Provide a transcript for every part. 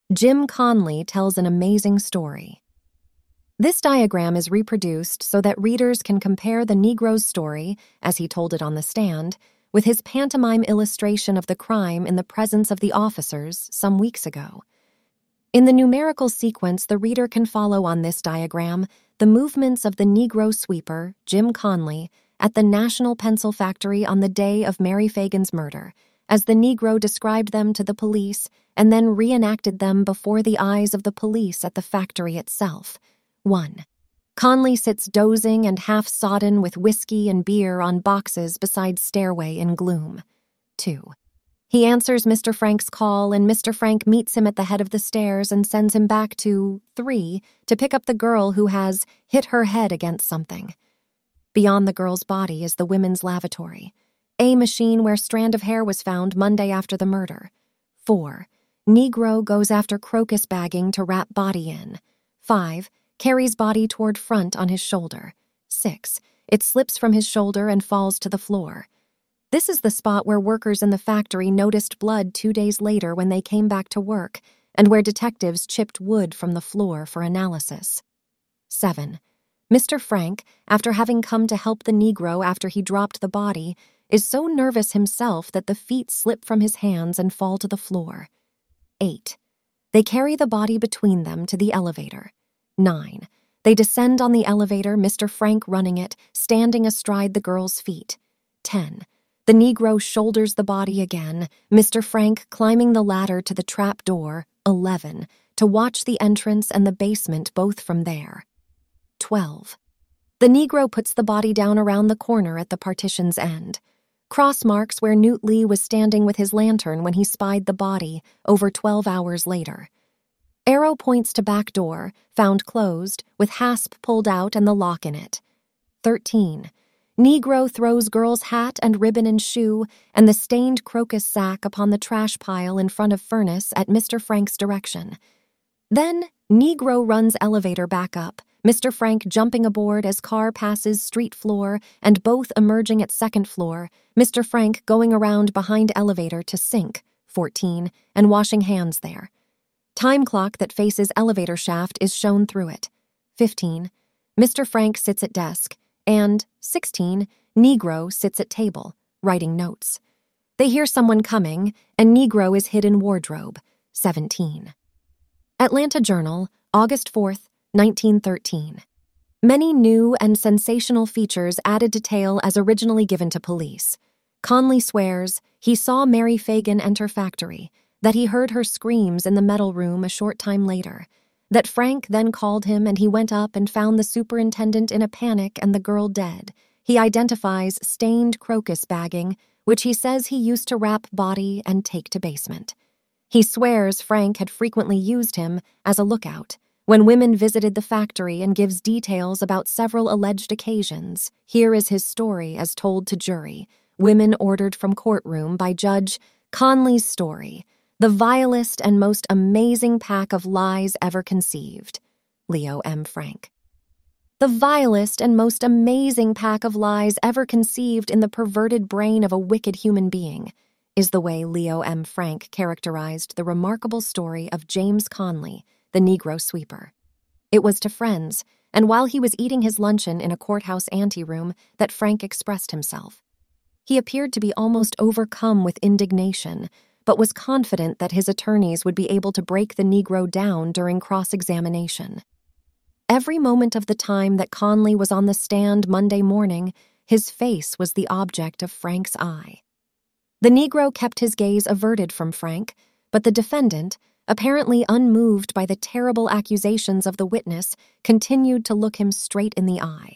Jim Conley tells an amazing story. This diagram is reproduced so that readers can compare the Negro's story, as he told it on the stand, with his pantomime illustration of the crime in the presence of the officers some weeks ago. In the numerical sequence, the reader can follow on this diagram the movements of the Negro sweeper, Jim Conley, at the National Pencil Factory on the day of Mary Fagan's murder, as the Negro described them to the police and then reenacted them before the eyes of the police at the factory itself. 1. Conley sits dozing and half-sodden with whiskey and beer on boxes beside stairway in gloom. 2. He answers Mr. Frank's call, and Mr. Frank meets him at the head of the stairs and sends him back to 3 to pick up the girl who has hit her head against something. Beyond the girl's body is the women's lavatory, a machine where strand of hair was found Monday after the murder. 4. Negro goes after crocus bagging to wrap body in. 5. Carries body toward front on his shoulder. 6. It slips from his shoulder and falls to the floor. This is the spot where workers in the factory noticed blood 2 days later when they came back to work, and where detectives chipped wood from the floor for analysis. 7. Mr. Frank, after having come to help the Negro after he dropped the body, is so nervous himself that the feet slip from his hands and fall to the floor. 8. They carry the body between them to the elevator. 9. They descend on the elevator, Mr. Frank running it, standing astride the girl's feet. 10. The Negro shoulders the body again, Mr. Frank climbing the ladder to the trap door. 11. To watch the entrance and the basement both from there. 12. The Negro puts the body down around the corner at the partition's end. Cross marks where Newt Lee was standing with his lantern when he spied the body over 12 hours later. Arrow points to back door, found closed, with hasp pulled out and the lock in it. 13. Negro throws girl's hat and ribbon and shoe and the stained crocus sack upon the trash pile in front of furnace at Mr. Frank's direction. Then, Negro runs elevator back up, Mr. Frank jumping aboard as car passes street floor and both emerging at second floor, Mr. Frank going around behind elevator to sink, 14, and washing hands there. Time clock that faces elevator shaft is shown through it. 15. Mr. Frank sits at desk, and 16. Negro sits at table, writing notes. They hear someone coming, and Negro is hid in wardrobe, 17. Atlanta Journal, August 4th, 1913. Many new and sensational features added to tale as originally given to police. Conley swears he saw Mary Fagan enter factory, that he heard her screams in the metal room a short time later, that Frank then called him and he went up and found the superintendent in a panic and the girl dead. He identifies stained crocus bagging, which he says he used to wrap body and take to basement. He swears Frank had frequently used him as a lookout when women visited the factory, and gives details about several alleged occasions. Here is his story as told to jury. Women ordered from courtroom by Judge Conley's story. The vilest and most amazing pack of lies ever conceived. Leo M. Frank. The vilest and most amazing pack of lies ever conceived in the perverted brain of a wicked human being is the way Leo M. Frank characterized the remarkable story of James Conley, the Negro sweeper. It was to friends, and while he was eating his luncheon in a courthouse anteroom, that Frank expressed himself. He appeared to be almost overcome with indignation, but was confident that his attorneys would be able to break the Negro down during cross-examination. Every moment of the time that Conley was on the stand Monday morning, his face was the object of Frank's eye. The Negro kept his gaze averted from Frank, but the defendant, apparently unmoved by the terrible accusations of the witness, continued to look him straight in the eye.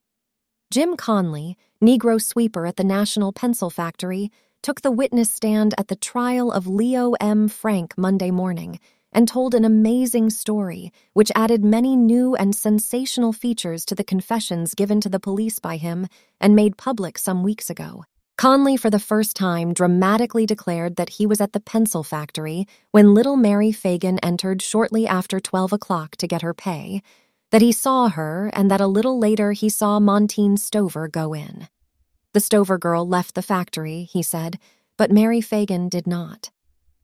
Jim Conley, Negro sweeper at the National Pencil Factory, took the witness stand at the trial of Leo M. Frank Monday morning and told an amazing story which added many new and sensational features to the confessions given to the police by him and made public some weeks ago. Conley for the first time dramatically declared that he was at the pencil factory when little Mary Fagan entered shortly after 12 o'clock to get her pay, that he saw her and that a little later he saw Montine Stover go in. The Stover girl left the factory, he said, but Mary Fagan did not.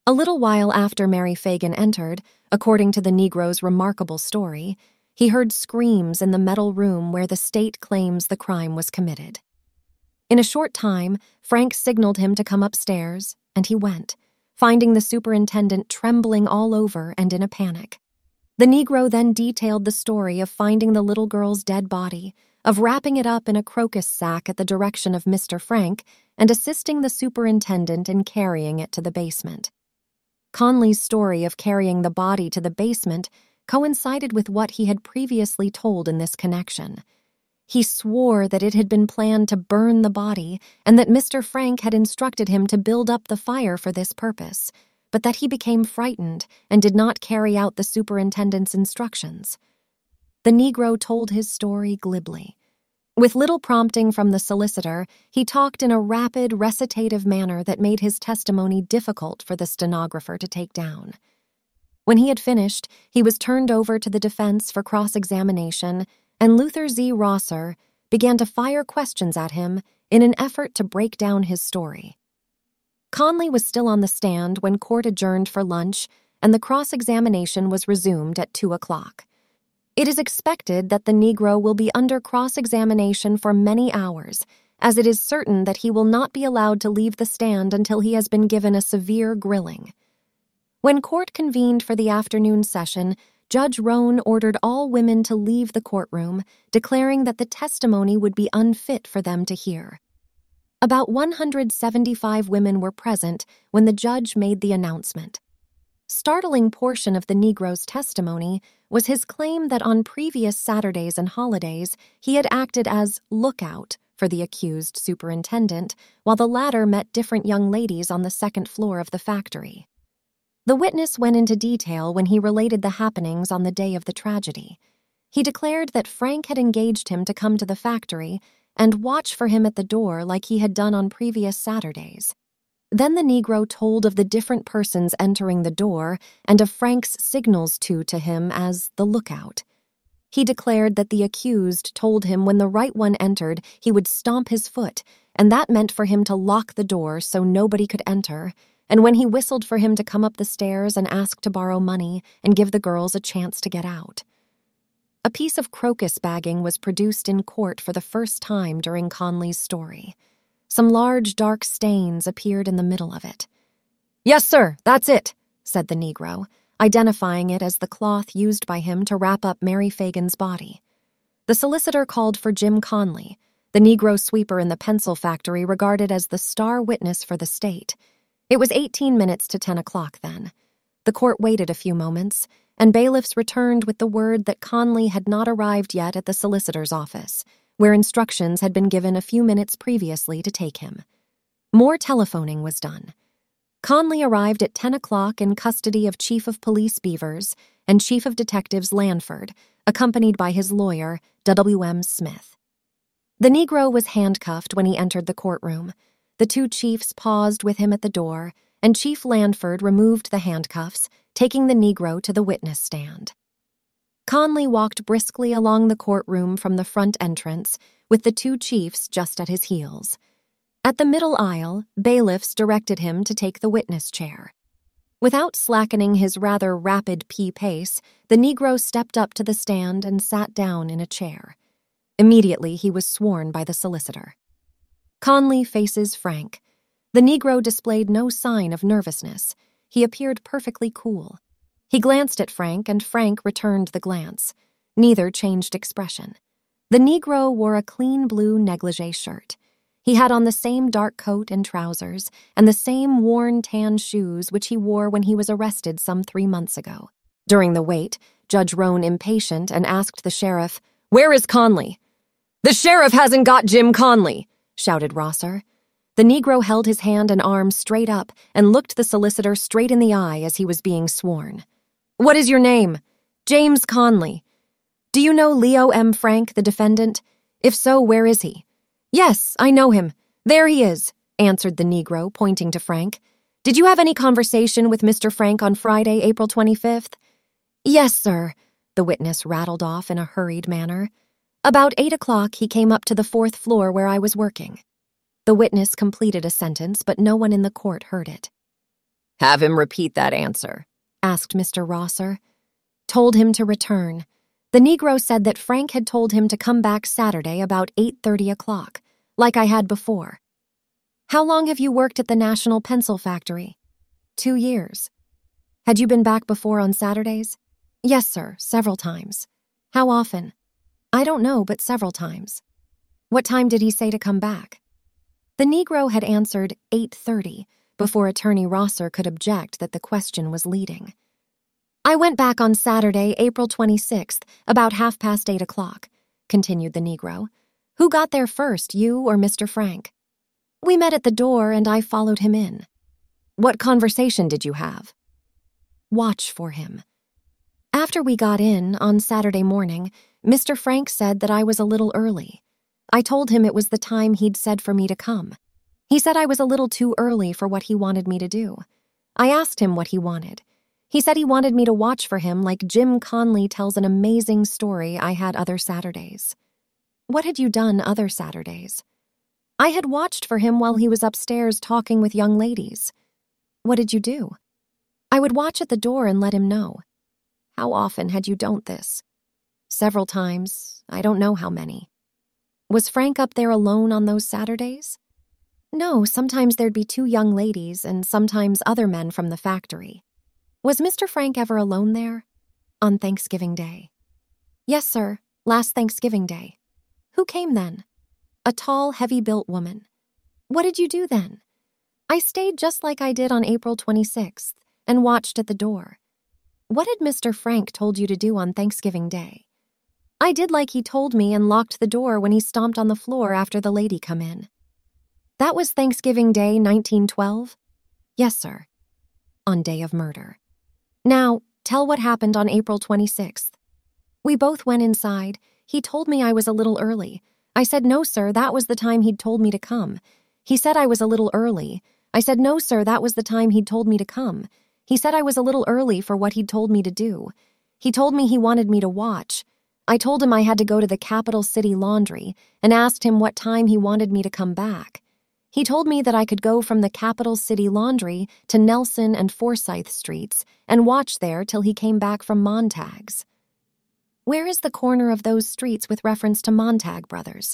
A little while after Mary Fagan entered, according to the Negro's remarkable story, he heard screams in the metal room where the state claims the crime was committed. In a short time, Frank signaled him to come upstairs, and he went, finding the superintendent trembling all over and in a panic. The Negro then detailed the story of finding the little girl's dead body, of wrapping it up in a crocus sack at the direction of Mr. Frank, and assisting the superintendent in carrying it to the basement. Conley's story of carrying the body to the basement coincided with what he had previously told in this connection. He swore that it had been planned to burn the body and that Mr. Frank had instructed him to build up the fire for this purpose, but that he became frightened and did not carry out the superintendent's instructions. The Negro told his story glibly. With little prompting from the solicitor, he talked in a rapid, recitative manner that made his testimony difficult for the stenographer to take down. When he had finished, he was turned over to the defense for cross-examination, and Luther Z. Rosser began to fire questions at him in an effort to break down his story. Conley was still on the stand when court adjourned for lunch, and the cross-examination was resumed at 2 o'clock. It is expected that the Negro will be under cross-examination for many hours, as it is certain that he will not be allowed to leave the stand until he has been given a severe grilling. When court convened for the afternoon session, Judge Roan ordered all women to leave the courtroom, declaring that the testimony would be unfit for them to hear. About 175 women were present when the judge made the announcement. Startling portion of the Negro's testimony was his claim that on previous Saturdays and holidays he had acted as lookout for the accused superintendent, while the latter met different young ladies on the second floor of the factory. The witness went into detail when he related the happenings on the day of the tragedy. He declared that Frank had engaged him to come to the factory and watch for him at the door like he had done on previous Saturdays. Then the Negro told of the different persons entering the door and of Frank's signals to him as the lookout. He declared that the accused told him when the right one entered he would stomp his foot, and that meant for him to lock the door so nobody could enter, and when he whistled for him to come up the stairs and ask to borrow money and give the girls a chance to get out. A piece of crocus bagging was produced in court for the first time during Conley's story. Some large, dark stains appeared in the middle of it. "Yes, sir, that's it," said the Negro, identifying it as the cloth used by him to wrap up Mary Fagan's body. The solicitor called for Jim Conley, the Negro sweeper in the pencil factory regarded as the star witness for the state. It was 18 minutes to 10 o'clock then. The court waited a few moments, and bailiffs returned with the word that Conley had not arrived yet at the solicitor's office, where instructions had been given a few minutes previously to take him. More telephoning was done. Conley arrived at 10 o'clock in custody of Chief of Police Beavers and Chief of Detectives Lanford, accompanied by his lawyer, W.M. Smith. The Negro was handcuffed when he entered the courtroom. The two chiefs paused with him at the door, and Chief Lanford removed the handcuffs, taking the Negro to the witness stand. Conley walked briskly along the courtroom from the front entrance, with the two chiefs just at his heels. At the middle aisle, bailiffs directed him to take the witness chair. Without slackening his rather rapid pace, the Negro stepped up to the stand and sat down in a chair. Immediately, he was sworn by the solicitor. Conley faces Frank. The Negro displayed no sign of nervousness. He appeared perfectly cool. He glanced at Frank, and Frank returned the glance. Neither changed expression. The Negro wore a clean blue negligee shirt. He had on the same dark coat and trousers, and the same worn tan shoes which he wore when he was arrested some 3 months ago. During the wait, Judge Roan impatient and asked the sheriff, "Where is Conley?" "The sheriff hasn't got Jim Conley," shouted Rosser. The Negro held his hand and arm straight up and looked the solicitor straight in the eye as he was being sworn. "What is your name?" "James Conley." "Do you know Leo M. Frank, the defendant? If so, where is he?" "Yes, I know him. There he is," answered the Negro, pointing to Frank. "Did you have any conversation with Mr. Frank on Friday, April 25th? "Yes, sir," the witness rattled off in a hurried manner. "About 8 o'clock, he came up to the 4th floor where I was working." The witness completed a sentence, but no one in the court heard it. Have him repeat that answer, asked Mr. Rosser. Told him to return. The Negro said that Frank had told him to come back Saturday about 8:30 o'clock, like I had before. How long have you worked at the National Pencil Factory? 2 years. Had you been back before on Saturdays? Yes, sir, several times. How often? I don't know, but several times. What time did he say to come back? The Negro had answered 8:30 before Attorney Rosser could object that the question was leading. I went back on Saturday, April 26th, about 8:30 o'clock, continued the Negro. Who got there first, you or Mr. Frank? We met at the door and I followed him in. What conversation did you have? Watch for him. After we got in, on Saturday morning, Mr. Frank said that I was a little early. I told him it was the time he'd said for me to come. He said I was a little too early for what he wanted me to do. I asked him what he wanted. He said he wanted me to watch for him like Jim Conley tells an amazing story I had other Saturdays. What had you done other Saturdays? I had watched for him while he was upstairs talking with young ladies. What did you do? I would watch at the door and let him know. How often had you done this? Several times. I don't know how many. Was Frank up there alone on those Saturdays? No, sometimes there'd be 2 young ladies and sometimes other men from the factory. Was Mr. Frank ever alone there? On Thanksgiving Day? Yes, sir, last Thanksgiving Day. Who came then? A tall, heavy-built woman. What did you do then? I stayed just like I did on April 26th and watched at the door. What had Mr. Frank told you to do on Thanksgiving Day? I did like he told me and locked the door when he stomped on the floor after the lady come in. That was Thanksgiving Day, 1912? Yes, sir. On day of murder. Now, tell what happened on April 26th. We both went inside. He told me I was a little early. I said, no, sir, that was the time he'd told me to come. He said I was a little early. I said, no, sir, that was the time he'd told me to come. He said I was a little early for what he'd told me to do. He told me he wanted me to watch. I told him I had to go to the Capital City Laundry and asked him what time he wanted me to come back. He told me that I could go from the Capital City Laundry to Nelson and Forsyth Streets and watch there till he came back from Montag's. Where is the corner of those streets with reference to Montag Brothers?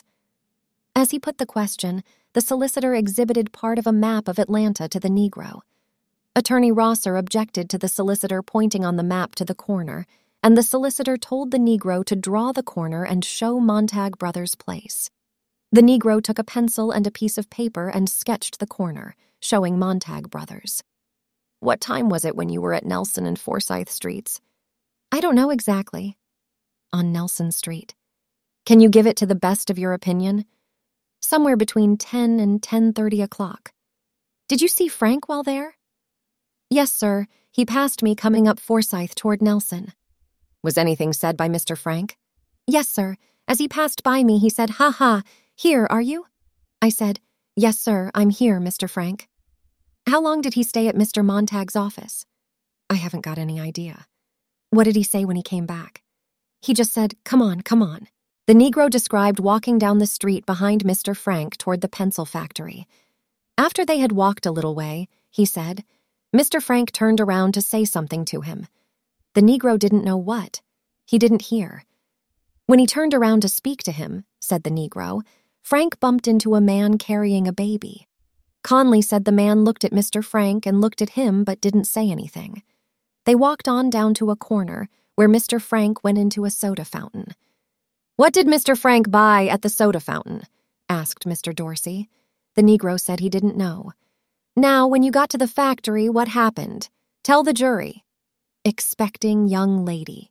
As he put the question, the solicitor exhibited part of a map of Atlanta to the Negro. Attorney Rosser objected to the solicitor pointing on the map to the corner, and the solicitor told the Negro to draw the corner and show Montag Brothers' place. The Negro took a pencil and a piece of paper and sketched the corner, showing Montag Brothers. What time was it when you were at Nelson and Forsyth Streets? I don't know exactly. On Nelson Street. Can you give it to the best of your opinion? Somewhere between 10 and 10:30 o'clock. Did you see Frank while there? Yes, sir. He passed me coming up Forsyth toward Nelson. Was anything said by Mr. Frank? Yes, sir. As he passed by me, he said, "Ha ha, here, are you?" I said, "Yes, sir, I'm here, Mr. Frank." How long did he stay at Mr. Montag's office? I haven't got any idea. What did he say when he came back? He just said, "Come on, come on." The Negro described walking down the street behind Mr. Frank toward the pencil factory. After they had walked a little way, he said, Mr. Frank turned around to say something to him. The Negro didn't know what. He didn't hear. When he turned around to speak to him, said the Negro, Frank bumped into a man carrying a baby. Conley said the man looked at Mr. Frank and looked at him but didn't say anything. They walked on down to a corner where Mr. Frank went into a soda fountain. "What did Mr. Frank buy at the soda fountain?" asked Mr. Dorsey. The Negro said he didn't know. "Now, when you got to the factory, what happened? Tell the jury." Expecting young lady.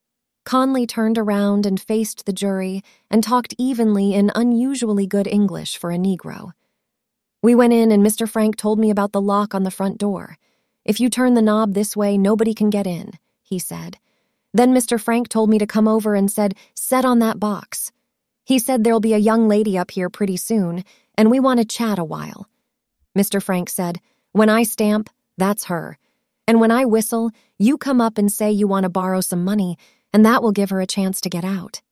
Conley turned around and faced the jury and talked evenly in unusually good English for a Negro. "We went in and Mr. Frank told me about the lock on the front door. If you turn the knob this way, nobody can get in," he said. "Then Mr. Frank told me to come over and said, 'Set on that box.' He said there'll be a young lady up here pretty soon, and we want to chat a while. Mr. Frank said, 'When I stamp, that's her. And when I whistle, you come up and say you want to borrow some money, and that will give her a chance to get out.'"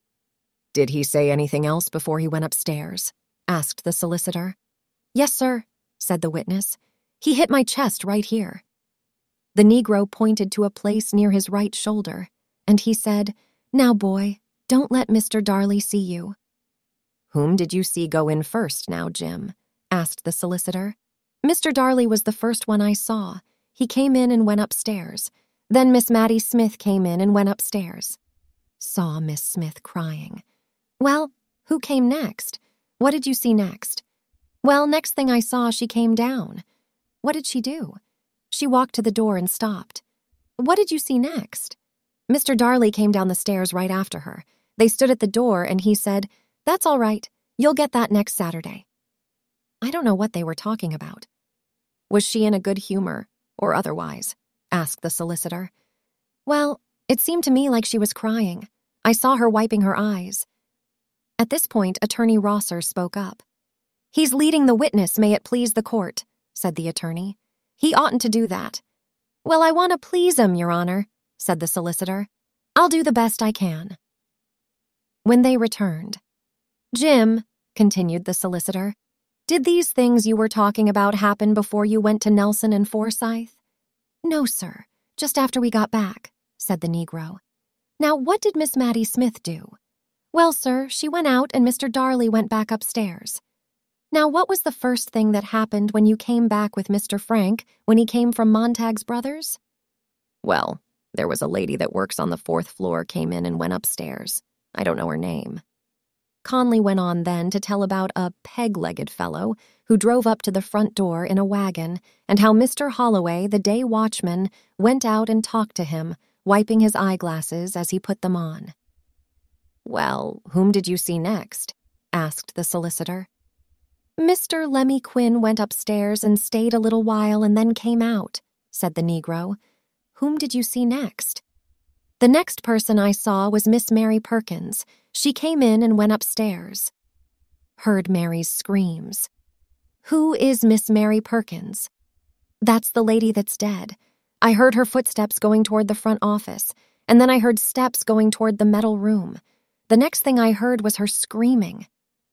"Did he say anything else before he went upstairs?" asked the solicitor. "Yes, sir," said the witness. He hit my chest right here." The Negro pointed to a place near his right shoulder, and he said, "Now, boy, don't let Mr. Darley see you." "Whom did you see go in first now, Jim?" asked the solicitor. "Mr. Darley was the first one I saw. He came in and went upstairs. Then Miss Mattie Smith came in and went upstairs." Saw Miss Smith crying. "Well, who came next? What did you see next?" "Well, next thing I saw, she came down." "What did she do?" "She walked to the door and stopped." "What did you see next?" "Mr. Darley came down the stairs right after her. They stood at the door and he said, 'That's all right. You'll get that next Saturday.'" I don't know what they were talking about. "Was she in a good humor, or otherwise?" asked the solicitor. "Well, it seemed to me like she was crying. I saw her wiping her eyes." At this point, Attorney Rosser spoke up. "He's leading the witness, may it please the court," said the attorney. "He oughtn't to do that." "Well, I want to please him, Your Honor," said the solicitor. "I'll do the best I can." When they returned, "Jim," continued the solicitor, "did these things you were talking about happen before you went to Nelson and Forsyth?" "No, sir, just after we got back," said the Negro. "Now, what did Miss Mattie Smith do?" "Well, sir, she went out and Mr. Darley went back upstairs." "Now, what was the first thing that happened when you came back with Mr. Frank when he came from Montag's Brothers?" "Well, there was a lady that works on the 4th floor came in and went upstairs. I don't know her name." Conley went on then to tell about a peg-legged fellow who drove up to the front door in a wagon and how Mr. Holloway, the day watchman, went out and talked to him, wiping his eyeglasses as he put them on. "Well, whom did you see next?" asked the solicitor. "Mr. Lemmy Quinn went upstairs and stayed a little while and then came out," said the Negro. "Whom did you see next?" "The next person I saw was Miss Mary Perkins. She came in and went upstairs." Heard Mary's screams. "Who is Miss Mary Perkins?" "That's the lady that's dead. I heard her footsteps going toward the front office, and then I heard steps going toward the metal room. The next thing I heard was her screaming."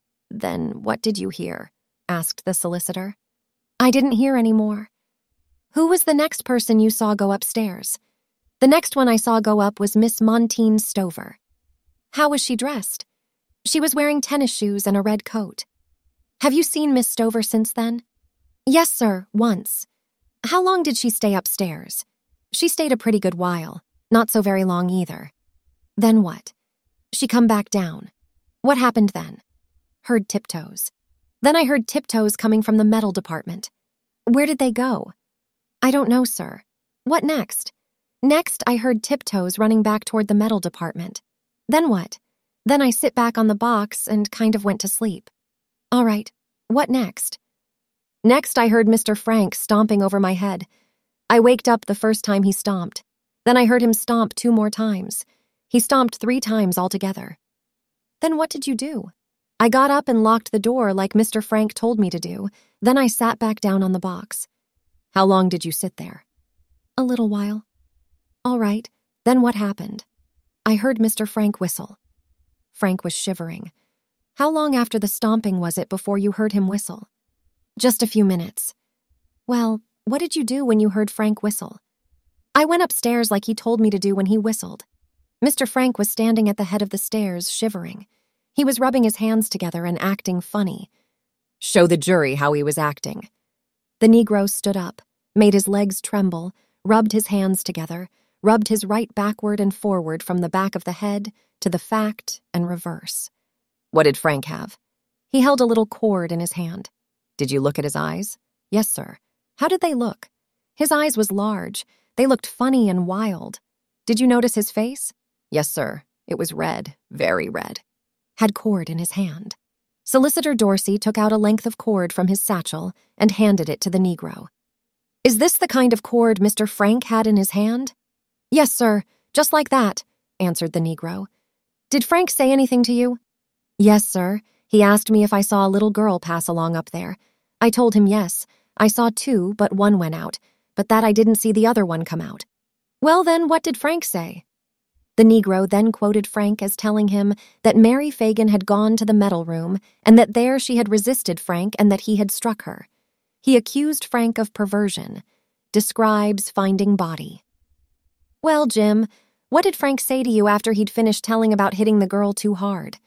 "Then what did you hear?" asked the solicitor. "I didn't hear any more." "Who was the next person you saw go upstairs?" "The next one I saw go up was Miss Montine Stover." "How was she dressed?" "She was wearing tennis shoes and a red coat." "Have you seen Miss Stover since then?" "Yes, sir, once." "How long did she stay upstairs?" "She stayed a pretty good while. Not so very long either." "Then what?" "She come back down." "What happened then?" "Heard tiptoes." "Then I heard tiptoes coming from the metal department." "Where did they go?" "I don't know, sir." "What next?" "Next, I heard tiptoes running back toward the metal department." "Then what?" "Then I sit back on the box and kind of went to sleep." "All right. What next?" "Next, I heard Mr. Frank stomping over my head. I waked up the first time he stomped. Then I heard him stomp 2 more times. He stomped 3 times altogether." "Then what did you do?" "I got up and locked the door like Mr. Frank told me to do. Then I sat back down on the box." "How long did you sit there?" "A little while." "All right. Then what happened?" "I heard Mr. Frank whistle." Frank was shivering. "How long after the stomping was it before you heard him whistle?" "Just a few minutes." "Well, what did you do when you heard Frank whistle?" "I went upstairs like he told me to do when he whistled." Mr. Frank was standing at the head of the stairs, shivering. He was rubbing his hands together and acting funny. "Show the jury how he was acting." The Negro stood up, made his legs tremble, rubbed his hands together, rubbed his right backward and forward from the back of the head to the fact and reverse. "What did Frank have?" "He held a little cord in his hand." "Did you look at his eyes?" "Yes, sir." "How did they look?" "His eyes was large. They looked funny and wild." "Did you notice his face?" "Yes, sir. It was red, very red." "Had cord in his hand." Solicitor Dorsey took out a length of cord from his satchel and handed it to the Negro. "Is this the kind of cord Mr. Frank had in his hand?" "Yes, sir, just like that," answered the Negro. "Did Frank say anything to you?" "Yes, sir. He asked me if I saw a little girl pass along up there. I told him yes. I saw 2, but 1 went out, but that I didn't see the other one come out." "Well, then, what did Frank say?" The Negro then quoted Frank as telling him that Mary Fagan had gone to the metal room and that there she had resisted Frank and that he had struck her. He accused Frank of perversion. Describes finding body. Well, Jim, what did Frank say to you after he'd finished telling about hitting the girl too hard?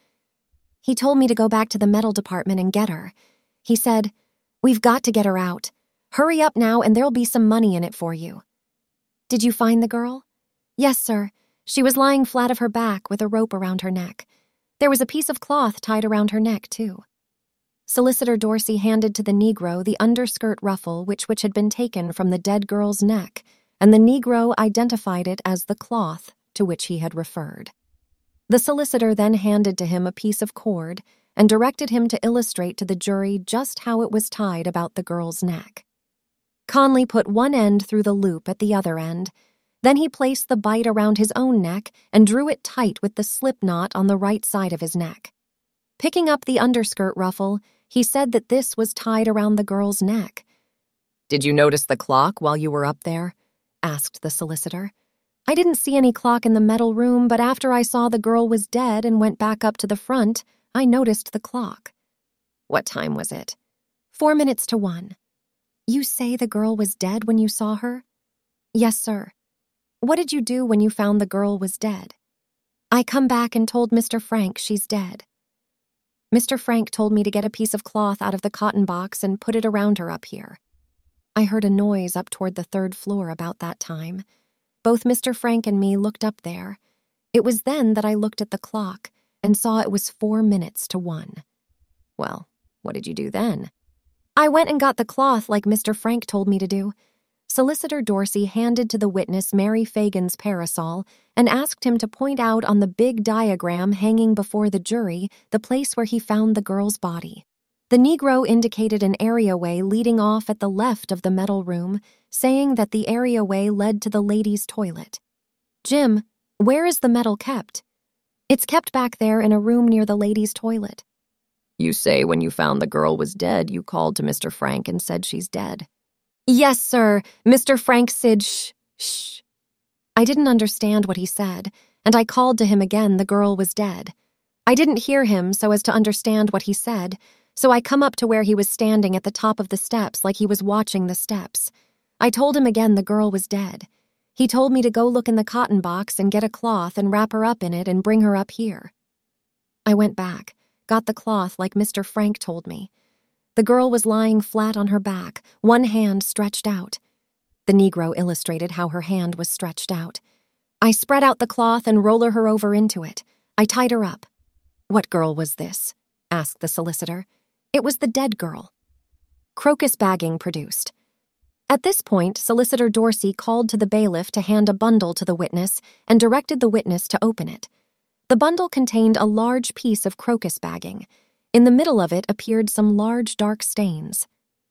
He told me to go back to the metal department and get her. He said, "We've got to get her out. Hurry up now and there'll be some money in it for you." Did you find the girl? Yes, sir. She was lying flat of her back with a rope around her neck. There was a piece of cloth tied around her neck, too. Solicitor Dorsey handed to the Negro the underskirt ruffle which had been taken from the dead girl's neck, and the Negro identified it as the cloth to which he had referred. The solicitor then handed to him a piece of cord and directed him to illustrate to the jury just how it was tied about the girl's neck. Conley put one end through the loop at the other end. Then he placed the bight around his own neck and drew it tight with the slip knot on the right side of his neck. Picking up the underskirt ruffle, he said that this was tied around the girl's neck. "Did you notice the clock while you were up there?" asked the solicitor. "I didn't see any clock in the metal room, but after I saw the girl was dead and went back up to the front, I noticed the clock." "What time was it?" 4 minutes to 1. "You say the girl was dead when you saw her?" "Yes, sir." "What did you do when you found the girl was dead?" "I come back and told Mr. Frank she's dead." "Mr. Frank told me to get a piece of cloth out of the cotton box and put it around her up here." I heard a noise up toward the 3rd floor about that time. Both Mr. Frank and me looked up there. It was then that I looked at the clock and saw it was 4 minutes to 1. "Well, what did you do then?" "I went and got the cloth like Mr. Frank told me to do." Solicitor Dorsey handed to the witness Mary Fagan's parasol and asked him to point out on the big diagram hanging before the jury the place where he found the girl's body. The Negro indicated an areaway leading off at the left of the metal room, saying that the areaway led to the ladies' toilet. "Jim, where is the metal kept?" "It's kept back there in a room near the ladies' toilet." "You say when you found the girl was dead, you called to Mr. Frank and said she's dead." "Yes, sir. Mr. Frank said shh. I didn't understand what he said, and I called to him again the girl was dead. I didn't hear him so as to understand what he said, so I come up to where he was standing at the top of the steps like he was watching the steps. I told him again the girl was dead. He told me to go look in the cotton box and get a cloth and wrap her up in it and bring her up here. I went back, got the cloth like Mr. Frank told me. The girl was lying flat on her back, one hand stretched out. The Negro illustrated how her hand was stretched out. I spread out the cloth and rolled her over into it. I tied her up. "What girl was this?" asked the solicitor. "It was the dead girl." Crocus bagging produced. At this point, Solicitor Dorsey called to the bailiff to hand a bundle to the witness and directed the witness to open it. The bundle contained a large piece of crocus bagging. In the middle of it appeared some large dark stains.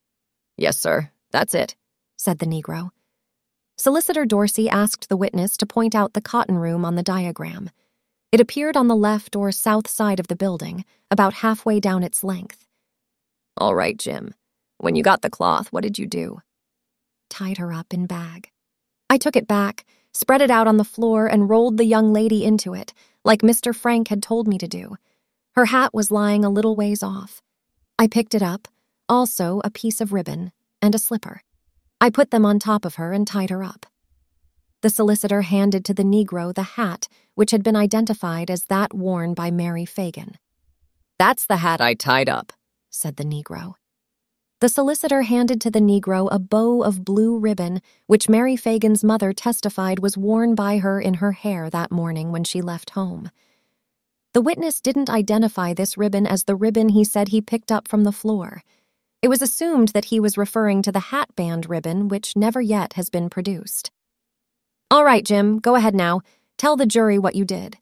"Yes, sir, that's it," said the Negro. Solicitor Dorsey asked the witness to point out the cotton room on the diagram. It appeared on the left or south side of the building, about halfway down its length. "All right, Jim. When you got the cloth, what did you do?" "Tied her up in bag. I took it back, spread it out on the floor, and rolled the young lady into it, like Mr. Frank had told me to do. Her hat was lying a little ways off. I picked it up, also a piece of ribbon, and a slipper. I put them on top of her and tied her up." The solicitor handed to the Negro the hat, which had been identified as that worn by Mary Fagan. "That's the hat I tied up," said the Negro. The solicitor handed to the Negro a bow of blue ribbon, which Mary Fagan's mother testified was worn by her in her hair that morning when she left home. The witness didn't identify this ribbon as the ribbon he said he picked up from the floor. It was assumed that he was referring to the hat band ribbon, which never yet has been produced. "All right, Jim, go ahead now. Tell the jury what you did."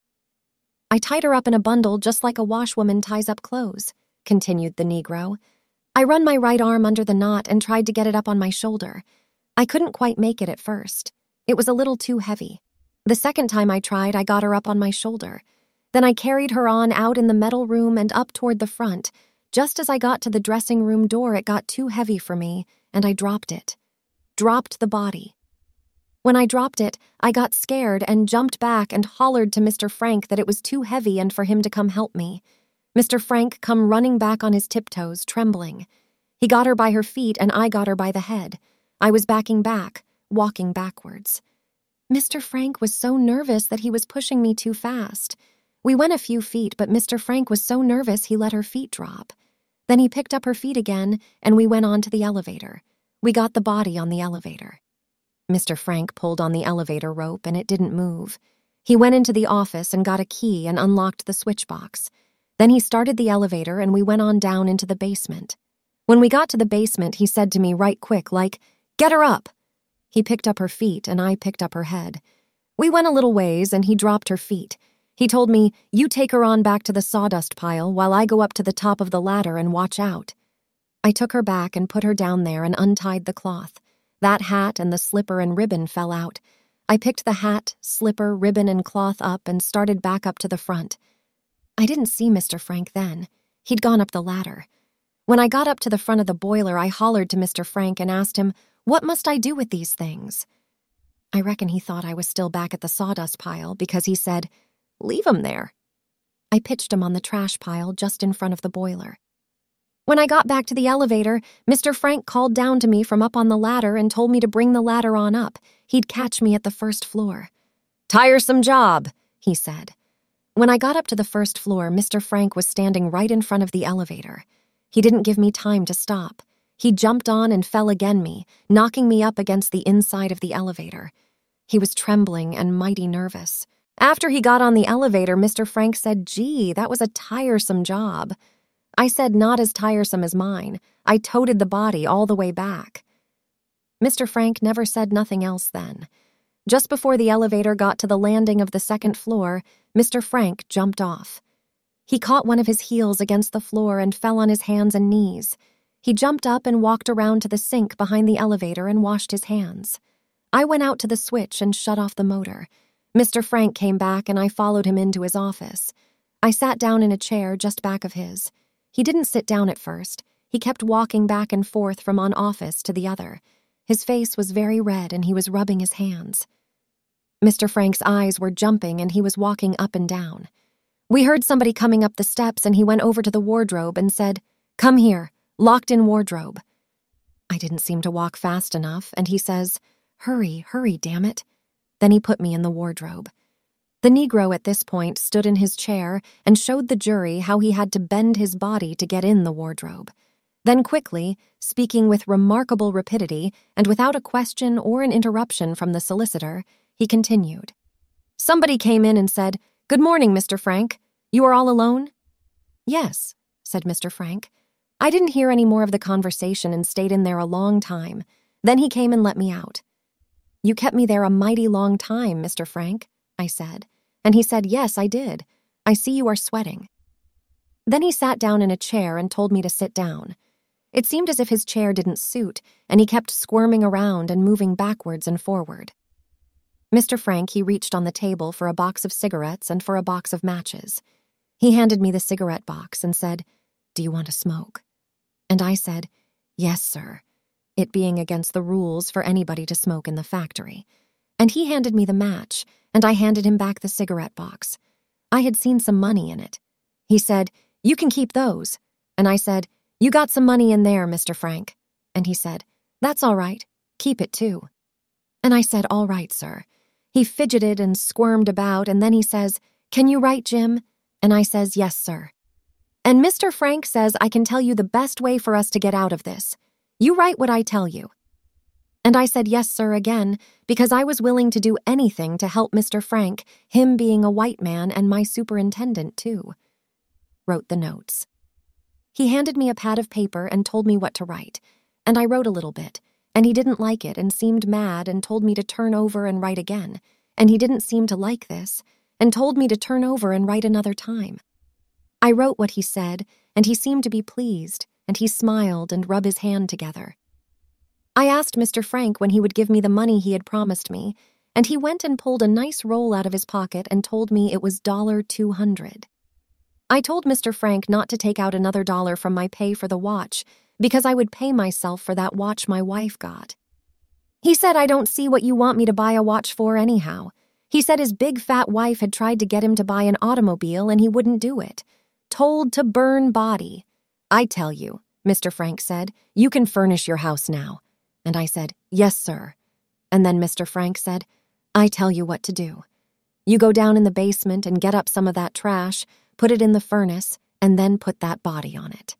"I tied her up in a bundle just like a washwoman ties up clothes," continued the Negro. "I run my right arm under the knot and tried to get it up on my shoulder. I couldn't quite make it at first. It was a little too heavy. The second time I tried, I got her up on my shoulder. Then I carried her on out in the metal room and up toward the front. Just as I got to the dressing room door, it got too heavy for me, and I dropped it. Dropped the body. When I dropped it, I got scared and jumped back and hollered to Mr. Frank that it was too heavy and for him to come help me. Mr. Frank come running back on his tiptoes, trembling. He got her by her feet and I got her by the head. I was backing back, walking backwards. Mr. Frank was so nervous that he was pushing me too fast. We went a few feet, but Mr. Frank was so nervous he let her feet drop. Then he picked up her feet again, and we went on to the elevator. We got the body on the elevator. Mr. Frank pulled on the elevator rope, and it didn't move. He went into the office and got a key and unlocked the switch box. Then he started the elevator, and we went on down into the basement. When we got to the basement, he said to me right quick, like, "Get her up." He picked up her feet, and I picked up her head. We went a little ways, and he dropped her feet. He told me, "You take her on back to the sawdust pile while I go up to the top of the ladder and watch out." I took her back and put her down there and untied the cloth. That hat and the slipper and ribbon fell out. I picked the hat, slipper, ribbon, and cloth up and started back up to the front. I didn't see Mr. Frank then. He'd gone up the ladder. When I got up to the front of the boiler, I hollered to Mr. Frank and asked him, "What must I do with these things?" I reckon he thought I was still back at the sawdust pile because he said, "Leave 'em there." I pitched him on the trash pile just in front of the boiler. When I got back to the elevator, Mr. Frank called down to me from up on the ladder and told me to bring the ladder on up. He'd catch me at the first floor. "Tiresome job," he said. When I got up to the first floor, Mr. Frank was standing right in front of the elevator. He didn't give me time to stop. He jumped on and fell against me, knocking me up against the inside of the elevator. He was trembling and mighty nervous. After he got on the elevator, Mr. Frank said, "Gee, that was a tiresome job." I said, "Not as tiresome as mine. I toted the body all the way back." Mr. Frank never said nothing else then. Just before the elevator got to the landing of the second floor, Mr. Frank jumped off. He caught one of his heels against the floor and fell on his hands and knees. He jumped up and walked around to the sink behind the elevator and washed his hands. I went out to the switch and shut off the motor. Mr. Frank came back and I followed him into his office. I sat down in a chair just back of his. He didn't sit down at first. He kept walking back and forth from one office to the other. His face was very red and he was rubbing his hands. Mr. Frank's eyes were jumping and he was walking up and down. We heard somebody coming up the steps and he went over to the wardrobe and said, "Come here, locked in wardrobe." I didn't seem to walk fast enough and he says, "Hurry, hurry, damn it." Then he put me in the wardrobe. The Negro at this point stood in his chair and showed the jury how he had to bend his body to get in the wardrobe. Then quickly, speaking with remarkable rapidity and without a question or an interruption from the solicitor, he continued. "Somebody came in and said, 'Good morning, Mr. Frank. You are all alone?' 'Yes,' said Mr. Frank. I didn't hear any more of the conversation and stayed in there a long time. Then he came and let me out. 'You kept me there a mighty long time, Mr. Frank,' I said. And he said, 'Yes, I did. I see you are sweating.' Then he sat down in a chair and told me to sit down. It seemed as if his chair didn't suit, and he kept squirming around and moving backwards and forward. Mr. Frank, he reached on the table for a box of cigarettes and for a box of matches. He handed me the cigarette box and said, 'Do you want to smoke?' And I said, 'Yes, sir,' it being against the rules for anybody to smoke in the factory. And he handed me the match, and I handed him back the cigarette box. I had seen some money in it. He said, 'You can keep those.' And I said, 'You got some money in there, Mr. Frank.' And he said, 'That's all right. Keep it too.' And I said, 'All right, sir.' He fidgeted and squirmed about, and then he says, 'Can you write, Jim?' And I says, 'Yes, sir.' And Mr. Frank says, 'I can tell you the best way for us to get out of this. You write what I tell you.' And I said, 'Yes, sir,' again, because I was willing to do anything to help Mr. Frank, him being a white man and my superintendent, too. Wrote the notes. He handed me a pad of paper and told me what to write, and I wrote a little bit, and he didn't like it and seemed mad and told me to turn over and write again, and he didn't seem to like this, and told me to turn over and write another time. I wrote what he said, and he seemed to be pleased, and he smiled and rubbed his hand together. I asked Mr. Frank when he would give me the money he had promised me, and he went and pulled a nice roll out of his pocket and told me it was $200. I told Mr. Frank not to take out another $1 from my pay for the watch, because I would pay myself for that watch my wife got. He said, "I don't see what you want me to buy a watch for anyhow." He said his big fat wife had tried to get him to buy an automobile and he wouldn't do it. Told to burn body. I tell you, Mr. Frank said. "You can furnish your house now." And I said, "Yes, sir." And then Mr. Frank said, "I tell you what to do. You go down in the basement and get up some of that trash, put it in the furnace, and then put that body on it."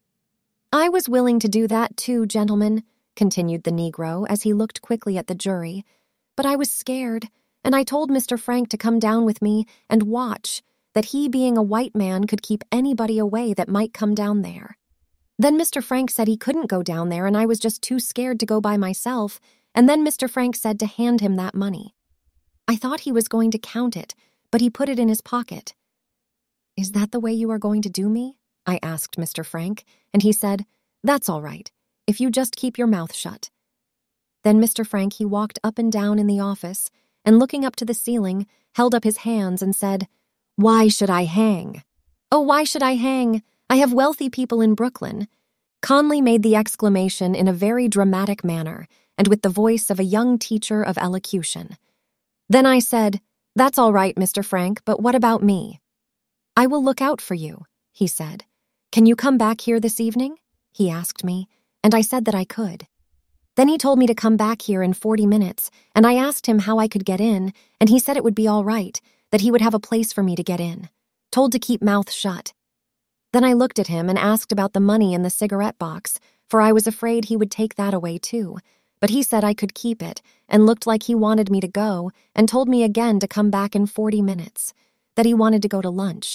"I was willing to do that too, gentlemen," continued the Negro as he looked quickly at the jury, "but I was scared, and I told Mr. Frank to come down with me and watch, that he being a white man could keep anybody away that might come down there. Then Mr. Frank said he couldn't go down there and I was just too scared to go by myself, and then Mr. Frank said to hand him that money. I thought he was going to count it, but he put it in his pocket. 'Is that the way you are going to do me?' I asked Mr. Frank, and he said, 'That's all right, if you just keep your mouth shut.' Then Mr. Frank, he walked up and down in the office, and looking up to the ceiling, held up his hands and said, 'Why should I hang? Oh, why should I hang? I have wealthy people in Brooklyn.' Conley made the exclamation in a very dramatic manner and with the voice of a young teacher of elocution. Then I said, 'That's all right, Mr. Frank, but what about me?' 'I will look out for you,' he said. 'Can you come back here this evening?' he asked me, and I said that I could. Then he told me to come back here in 40 minutes, and I asked him how I could get in, and he said it would be all right, that he would have a place for me to get in, told to keep mouth shut. Then I looked at him and asked about the money in the cigarette box, for I was afraid he would take that away too, but he said I could keep it, and looked like he wanted me to go, and told me again to come back in 40 minutes, that he wanted to go to lunch.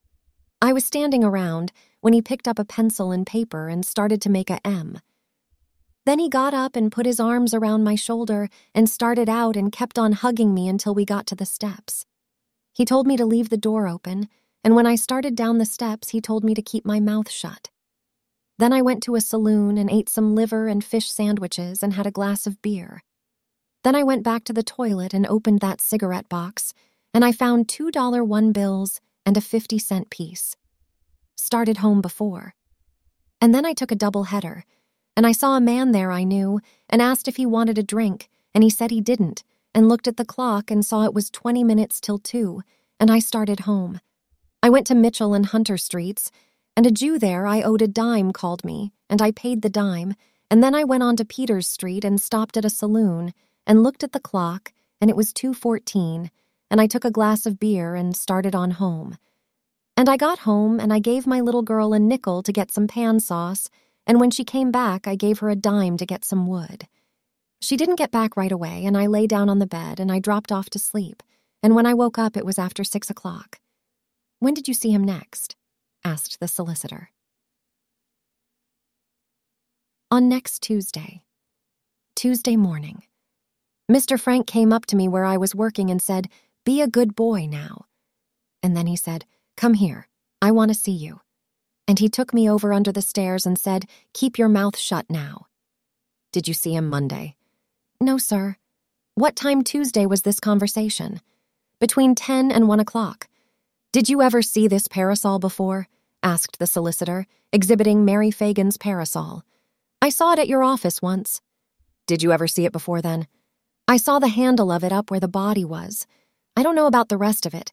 I was standing around when he picked up a pencil and paper and started to make a M. Then he got up and put his arms around my shoulder and started out and kept on hugging me until we got to the steps. He told me to leave the door open, and when I started down the steps, he told me to keep my mouth shut. Then I went to a saloon and ate some liver and fish sandwiches and had a glass of beer. Then I went back to the toilet and opened that cigarette box, and I found $2 1 bills and a 50-cent piece. Started home before. And then I took a double header, and I saw a man there I knew and asked if he wanted a drink, and he said he didn't, and looked at the clock and saw it was 20 minutes till 2, and I started home. I went to Mitchell and Hunter Streets, and a Jew there I owed a dime called me, and I paid the dime, and then I went on to Peters Street and stopped at a saloon and looked at the clock, and it was 2:14, and I took a glass of beer and started on home. And I got home and I gave my little girl a nickel to get some pan sauce, and when she came back, I gave her a dime to get some wood. She didn't get back right away, and I lay down on the bed and I dropped off to sleep, and when I woke up, it was after 6 o'clock. When did you see him next? Asked the solicitor. On next Tuesday. Tuesday morning. Mr. Frank came up to me where I was working and said, "Be a good boy now." And then he said, "Come here, I want to see you." And he took me over under the stairs and said, "Keep your mouth shut now." Did you see him Monday? No, sir. What time Tuesday was this conversation? Between 10 and 1 o'clock. Did you ever see this parasol before? Asked the solicitor, exhibiting Mary Fagan's parasol. I saw it at your office once. Did you ever see it before then? I saw the handle of it up where the body was. I don't know about the rest of it.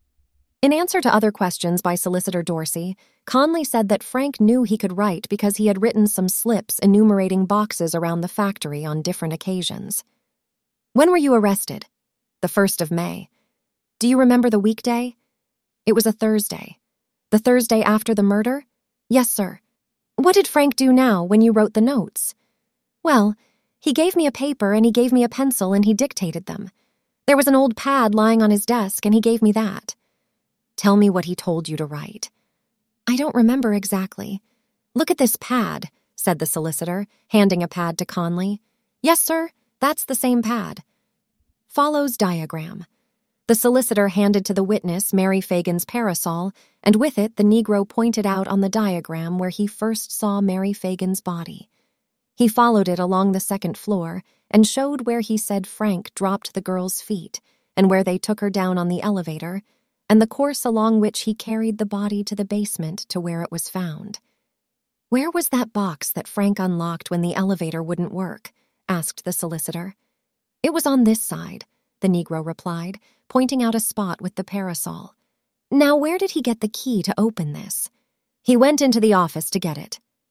In answer to other questions by Solicitor Dorsey, Conley said that Frank knew he could write because he had written some slips enumerating boxes around the factory on different occasions. When were you arrested? The 1st of May. Do you remember the weekday? It was a Thursday. The Thursday after the murder? Yes, sir. What did Frank do now when you wrote the notes? Well, he gave me a paper and he gave me a pencil and he dictated them. There was an old pad lying on his desk and he gave me that. Tell me what he told you to write. I don't remember exactly. Look at this pad, said the solicitor, handing a pad to Conley. Yes, sir, that's the same pad. Follows diagram. The solicitor handed to the witness Mary Fagan's parasol, and with it the Negro pointed out on the diagram where he first saw Mary Fagan's body. He followed it along the 2nd floor and showed where he said Frank dropped the girl's feet and where they took her down on the elevator, and the course along which he carried the body to the basement to where it was found. Where was that box that Frank unlocked when the elevator wouldn't work? Asked the solicitor. It was on this side, the Negro replied, pointing out a spot with the parasol. Now where did he get the key to open this? He went into the office to get it.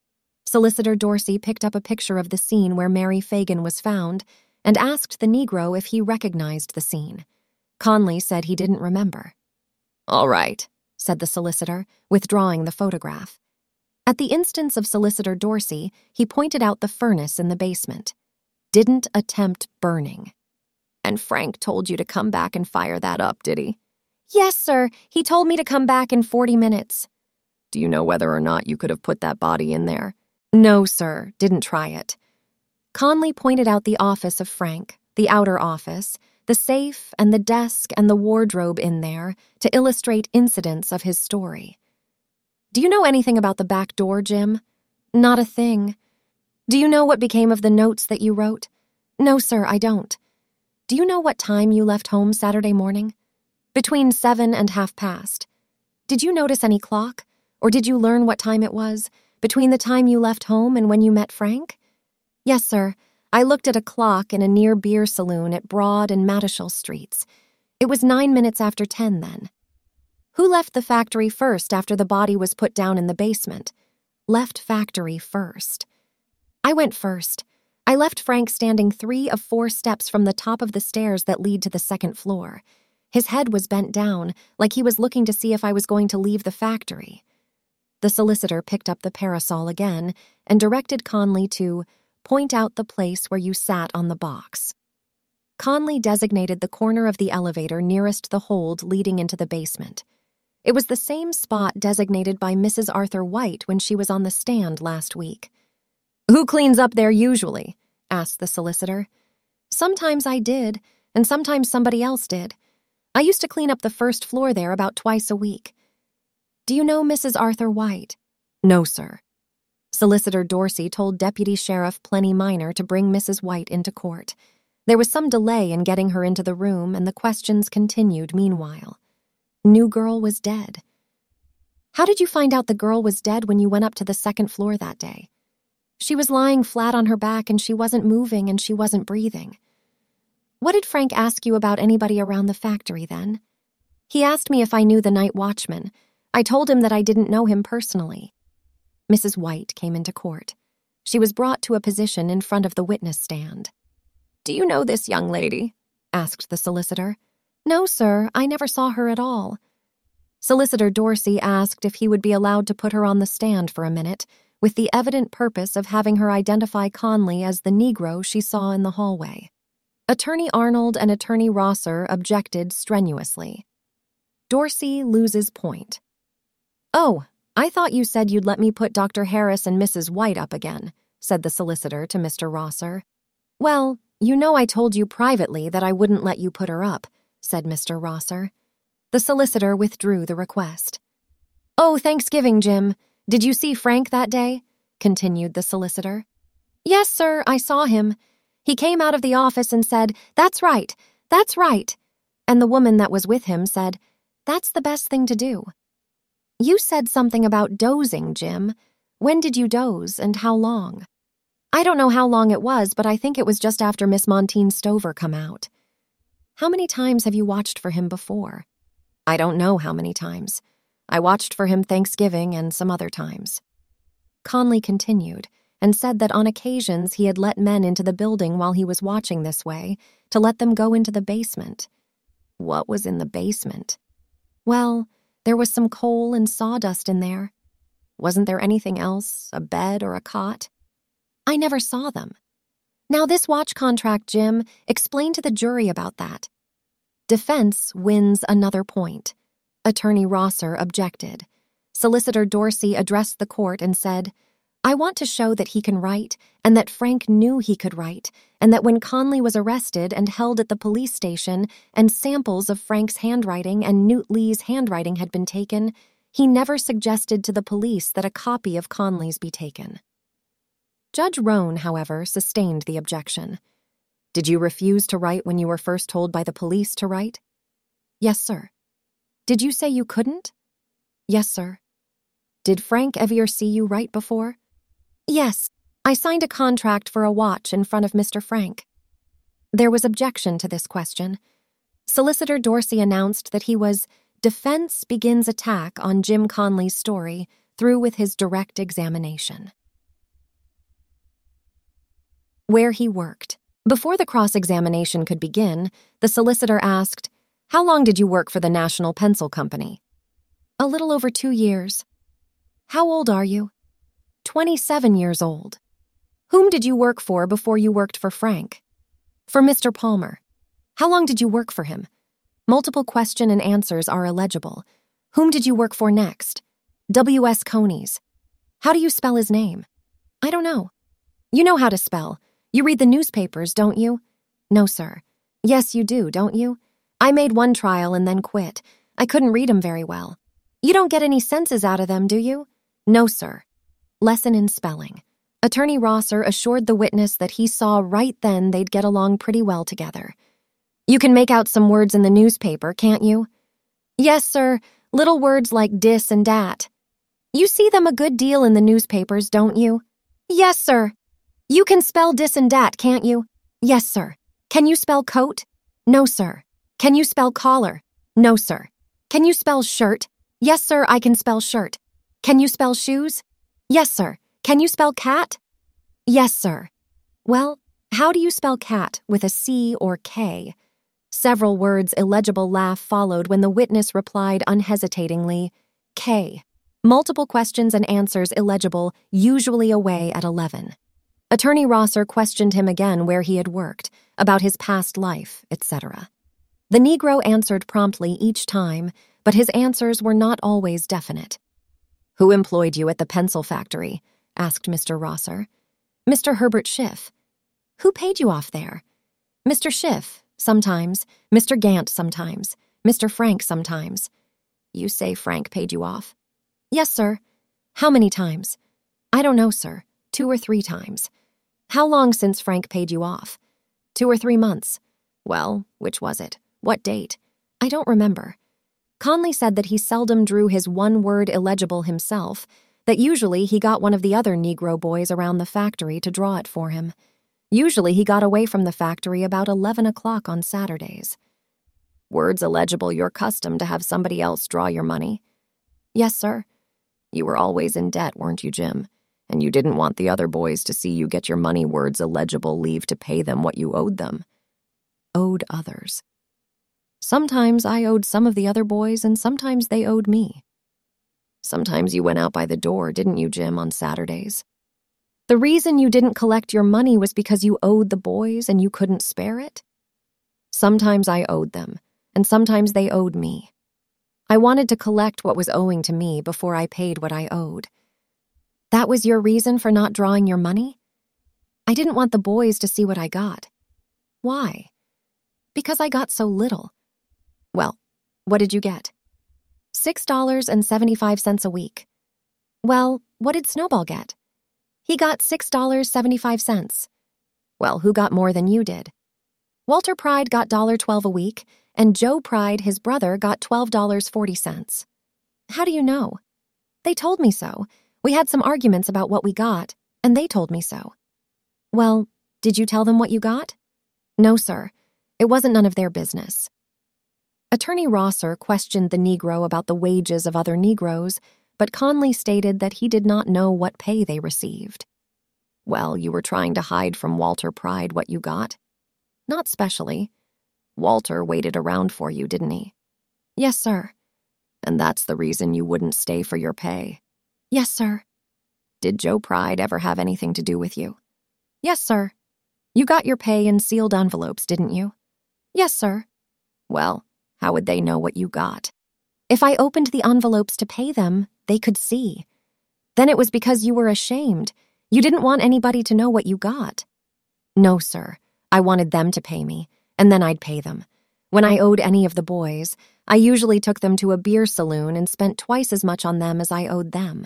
Solicitor Dorsey picked up a picture of the scene where Mary Fagan was found and asked the Negro if he recognized the scene. Conley said he didn't remember. "All right," said the solicitor, withdrawing the photograph. At the instance of Solicitor Dorsey, he pointed out the furnace in the basement. "Didn't attempt burning." "And Frank told you to come back and fire that up, did he?" "Yes, sir. He told me to come back in 40 minutes. "Do you know whether or not you could have put that body in there?" "No, sir. Didn't try it." Conley pointed out the office of Frank, the outer office, the safe and the desk and the wardrobe in there to illustrate incidents of his story. "Do you know anything about the back door, Jim?" "Not a thing." "Do you know what became of the notes that you wrote?" "No, sir, I don't." "Do you know what time you left home Saturday morning?" "Between 7 and past. "Did you notice any clock? Or did you learn what time it was, between the time you left home and when you met Frank?" "Yes, sir. I looked at a clock in a near beer saloon at Broad and Matishall Streets. It was 9 minutes after 10 then." "Who left the factory first after the body was put down in the basement?" "Left factory first." "I went first. I left Frank standing 3 of 4 steps from the top of the stairs that lead to the second floor. His head was bent down, like he was looking to see if I was going to leave the factory." The solicitor picked up the parasol again and directed Conley to point out the place where you sat on the box. Conley designated the corner of the elevator nearest the hold leading into the basement. It was the same spot designated by Mrs. Arthur White when she was on the stand last week. "Who cleans up there usually?" asked the solicitor. "Sometimes I did, and sometimes somebody else did. I used to clean up the first floor there about twice a week." "Do you know Mrs. Arthur White?" "No, sir." Solicitor Dorsey told Deputy Sheriff Plenny Minor to bring Mrs. White into court. There was some delay in getting her into the room, and the questions continued meanwhile. New girl was dead. "How did you find out the girl was dead when you went up to the second floor that day?" "She was lying flat on her back and she wasn't moving and she wasn't breathing." "What did Frank ask you about anybody around the factory then?" "He asked me if I knew the night watchman. I told him that I didn't know him personally." Mrs. White came into court. She was brought to a position in front of the witness stand. "Do you know this young lady?" asked the solicitor. "No, sir, I never saw her at all." Solicitor Dorsey asked if he would be allowed to put her on the stand for a minute, with the evident purpose of having her identify Conley as the Negro she saw in the hallway. Attorney Arnold and Attorney Rosser objected strenuously. Dorsey loses point. "Oh, I thought you said you'd let me put Dr. Harris and Mrs. White up again," said the solicitor to Mr. Rosser. "Well, you know I told you privately that I wouldn't let you put her up," said Mr. Rosser. The solicitor withdrew the request. "Oh, Thanksgiving, Jim. Did you see Frank that day?" continued the solicitor. "Yes, sir, I saw him. He came out of the office and said, 'That's right, that's right.' And the woman that was with him said, 'That's the best thing to do.' You said something about dozing, Jim. When did you doze and how long?" "I don't know how long it was, but I think it was just after Miss Montine Stover come out." "How many times have you watched for him before?" "I don't know how many times. I watched for him Thanksgiving and some other times." Conley continued and said that on occasions he had let men into the building while he was watching this way to let them go into the basement. What was in the basement? Well, there was some coal and sawdust in there. Wasn't there anything else, a bed or a cot? "I never saw them." "Now this watch contract, Jim, explain to the jury about that." Defense wins another point. Attorney Rosser objected. Solicitor Dorsey addressed the court and said, "I want to show that he can write, and that Frank knew he could write, and that when Conley was arrested and held at the police station and samples of Frank's handwriting and Newt Lee's handwriting had been taken, he never suggested to the police that a copy of Conley's be taken." Judge Roan, however, sustained the objection. "Did you refuse to write when you were first told by the police to write?" "Yes, sir." "Did you say you couldn't?" "Yes, sir." "Did Frank ever see you write before?" "Yes. I signed a contract for a watch in front of Mr. Frank." There was objection to this question. Solicitor Dorsey announced that he was defense begins attack on Jim Conley's story through with his direct examination. where he worked. Before the cross-examination could begin, the solicitor asked, "How long did you work for the National Pencil Company?" "A little over 2 years." "How old are you?" 27 years old. "Whom did you work for before you worked for Frank?" "For Mr. Palmer." "How long did you work for him?" Multiple question and answers are illegible. "Whom did you work for next?" "W.S. Coney's." "How do you spell his name?" "I don't know." "You know how to spell. You read the newspapers, don't you?" "No, sir." "Yes, you do, don't you?" "I made one trial and then quit. I couldn't read 'em very well." "You don't get any senses out of them, do you?" "No, sir." Lesson in spelling. Attorney Rosser assured the witness that he saw right then they'd get along pretty well together. "You can make out some words in the newspaper, can't you?" "Yes, sir. Little words like dis and dat." "You see them a good deal in the newspapers, don't you?" "Yes, sir." "You can spell dis and dat, can't you?" "Yes, sir." "Can you spell coat?" "No, sir." "Can you spell collar?" "No, sir." "Can you spell shirt?" "Yes, sir, I can spell shirt." "Can you spell shoes?" "Yes, sir." "Can you spell cat?" "Yes, sir." "Well, how do you spell cat with a C or K?" Several words illegible laugh followed when the witness replied unhesitatingly, "K." Multiple questions and answers illegible, usually away at 11. Attorney Rosser questioned him again where he had worked, about his past life, etc. The Negro answered promptly each time, but his answers were not always definite. "Who employed you at the pencil factory?" asked Mr. Rosser. "Mr. Herbert Schiff." "Who paid you off there?" "Mr. Schiff, sometimes. Mr. Gant, sometimes. Mr. Frank, sometimes." "You say Frank paid you off?" "Yes, sir." "How many times?" "I don't know, sir. 2 or 3 times." "How long since Frank paid you off?" 2 or 3 months." "Well, which was it? What date?" "I don't remember." Conley said that he seldom drew his one-word illegible himself, that usually he got one of the other Negro boys around the factory to draw it for him. Usually he got away from the factory about 11 o'clock on Saturdays. "Words illegible your custom to have somebody else draw your money?" "Yes, sir." "You were always in debt, weren't you, Jim? And you didn't want the other boys to see you get your money words illegible leave to pay them what you owed them." "Owed others." "Sometimes I owed some of the other boys, and sometimes they owed me." "Sometimes you went out by the door, didn't you, Jim, on Saturdays?" "The reason you didn't collect your money was because you owed the boys and you couldn't spare it?" "Sometimes I owed them, and sometimes they owed me. I wanted to collect what was owing to me before I paid what I owed." "That was your reason for not drawing your money?" "I didn't want the boys to see what I got." "Why?" "Because I got so little." "Well, what did you get?" $6.75 a week. "Well, what did Snowball get?" "He got $6.75. "Well, who got more than you did?" "Walter Pride got $1.12 a week, and Joe Pride, his brother, got $12.40. "How do you know?" "They told me so. We had some arguments about what we got, and they told me so." "Well, did you tell them what you got?" "No, sir. It wasn't none of their business." Attorney Rosser questioned the Negro about the wages of other Negroes, but Conley stated that he did not know what pay they received. "Well, you were trying to hide from Walter Pride what you got?" "Not specially." "Walter waited around for you, didn't he?" "Yes, sir." "And that's the reason you wouldn't stay for your pay?" "Yes, sir." "Did Joe Pride ever have anything to do with you?" "Yes, sir." "You got your pay in sealed envelopes, didn't you?" "Yes, sir." "Well, how would they know what you got?" "If I opened the envelopes to pay them, they could see." "Then it was because you were ashamed. You didn't want anybody to know what you got." "No, sir. I wanted them to pay me, and then I'd pay them. When I owed any of the boys, I usually took them to a beer saloon and spent twice as much on them as I owed them."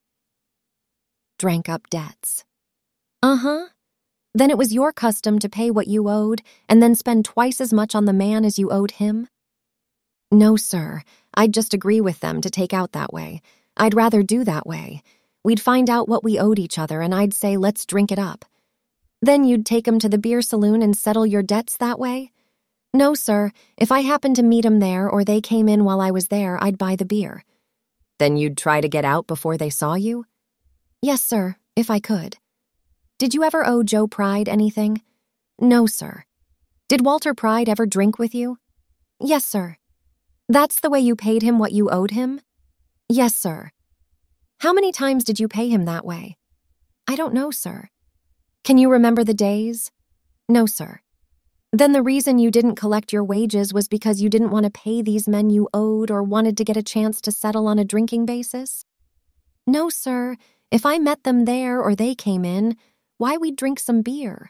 Drank up debts. "Uh-huh. Then it was your custom to pay what you owed and then spend twice as much on the man as you owed him?" "No, sir. I'd just agree with them to take out that way. I'd rather do that way. We'd find out what we owed each other, and I'd say, let's drink it up." "Then you'd take 'em to the beer saloon and settle your debts that way?" "No, sir. If I happened to meet 'em there or they came in while I was there, I'd buy the beer." "Then you'd try to get out before they saw you?" "Yes, sir, if I could." Did you ever owe Joe Pride anything? No, sir. Did Walter Pride ever drink with you? Yes, sir. That's the way you paid him what you owed him? Yes, sir. How many times did you pay him that way? I don't know, sir. Can you remember the days? No, sir. Then the reason you didn't collect your wages was because you didn't want to pay these men you owed or wanted to get a chance to settle on a drinking basis? No, sir. If I met them there or they came in, why, we'd drink some beer.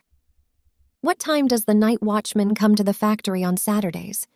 What time does the night watchman come to the factory on Saturdays?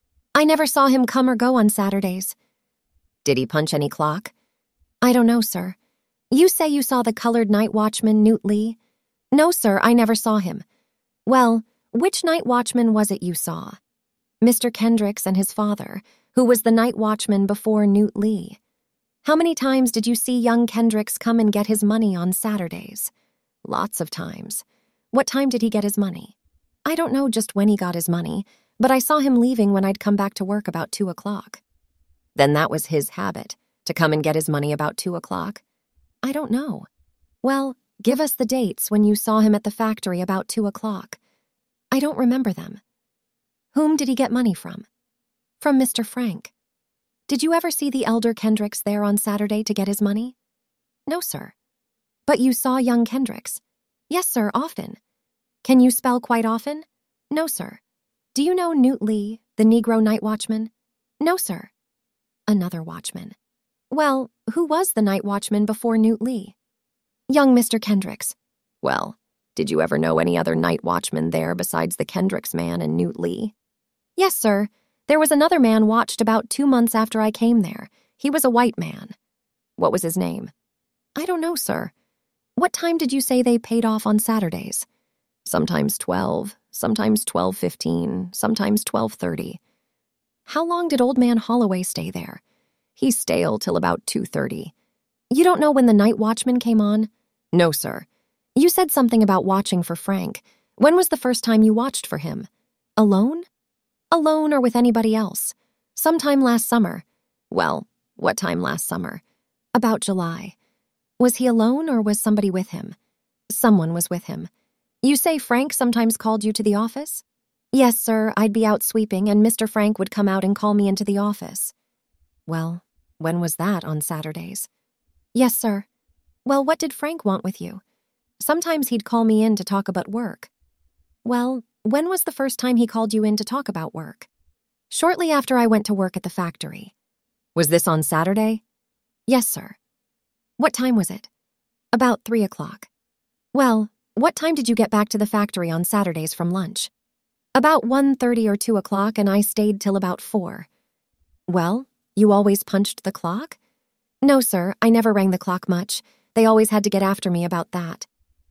I never saw him come or go on Saturdays. Did he punch any clock? I don't know, sir. You say you saw the colored night watchman, Newt Lee? No, sir, I never saw him. Well, which night watchman was it you saw? Mr. Kendricks and his father, who was the night watchman before Newt Lee. How many times did you see young Kendricks come and get his money on Saturdays? Lots of times. What time did he get his money? I don't know just when he got his money, but I saw him leaving when I'd come back to work about 2 o'clock. Then that was his habit, to come and get his money about 2 o'clock? I don't know. Well, give us the dates when you saw him at the factory about 2 o'clock. I don't remember them. Whom did he get money from? From Mr. Frank. Did you ever see the elder Kendricks there on Saturday to get his money? No, sir. But you saw young Kendricks? Yes, sir, often. Can you spell quite often? No, sir. Do you know Newt Lee, the Negro night watchman? No, sir. Another watchman. Well, who was the night watchman before Newt Lee? Young Mr. Kendricks. Well, did you ever know any other night watchman there besides the Kendricks man and Newt Lee? Yes, sir. There was another man watched about 2 months after I came there. He was a white man. What was his name? I don't know, sir. What time did you say they paid off on Saturdays? Sometimes 12, sometimes 12:15, sometimes 12:30. How long did Old Man Holloway stay there? He's stale till about 2:30. You don't know when the night watchman came on? No, sir. You said something about watching for Frank. When was the first time you watched for him? Alone? Alone or with anybody else? Sometime last summer. Well, what time last summer? About July. Was he alone or was somebody with him? Someone was with him. You say Frank sometimes called you to the office? Yes, sir, I'd be out sweeping and Mr. Frank would come out and call me into the office. Well, when was that on Saturdays? Yes, sir. Well, what did Frank want with you? Sometimes he'd call me in to talk about work. Well, when was the first time he called you in to talk about work? Shortly after I went to work at the factory. Was this on Saturday? Yes, sir. What time was it? About 3 o'clock. Well, what time did you get back to the factory on Saturdays from lunch? About 1:30 or 2 o'clock, and I stayed till about 4. Well, you always punched the clock? No, sir, I never rang the clock much. They always had to get after me about that.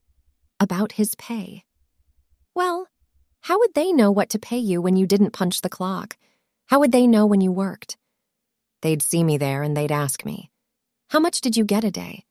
About his pay. Well, how would they know what to pay you when you didn't punch the clock? How would they know when you worked? They'd see me there and they'd ask me, how much did you get a day?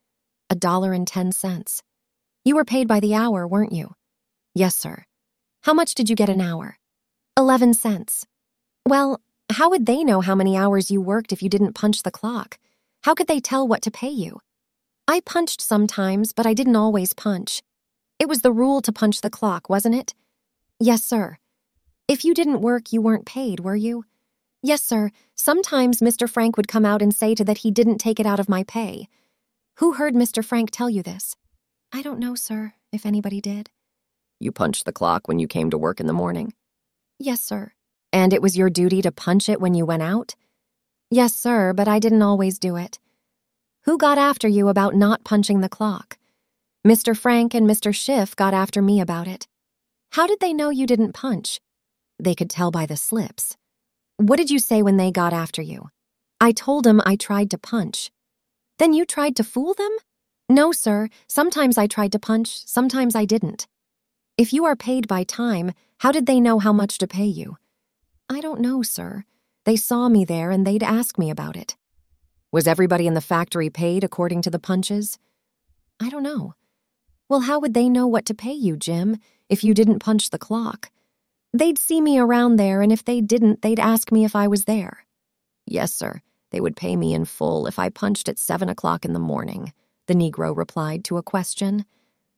$1.10. You were paid by the hour, weren't you? Yes, sir. How much did you get an hour? 11 cents. Well, how would they know how many hours you worked if you didn't punch the clock? How could they tell what to pay you? I punched sometimes, but I didn't always punch. It was the rule to punch the clock, wasn't it? Yes, sir. If you didn't work, you weren't paid, were you? Yes, sir. Sometimes Mr. Frank would come out and say that he didn't take it out of my pay. Who heard Mr. Frank tell you this? I don't know, sir, if anybody did. You punched the clock when you came to work in the morning? Yes, sir. And it was your duty to punch it when you went out? Yes, sir, but I didn't always do it. Who got after you about not punching the clock? Mr. Frank and Mr. Schiff got after me about it. How did they know you didn't punch? They could tell by the slips. What did you say when they got after you? I told them I tried to punch. Then you tried to fool them? No, sir. Sometimes I tried to punch, sometimes I didn't. If you are paid by time, how did they know how much to pay you? I don't know, sir. They saw me there and they'd ask me about it. Was everybody in the factory paid according to the punches? I don't know. Well, how would they know what to pay you, Jim, if you didn't punch the clock? They'd see me around there, and if they didn't, they'd ask me if I was there. Yes, sir. They would pay me in full if I punched at 7 o'clock in the morning, the Negro replied to a question.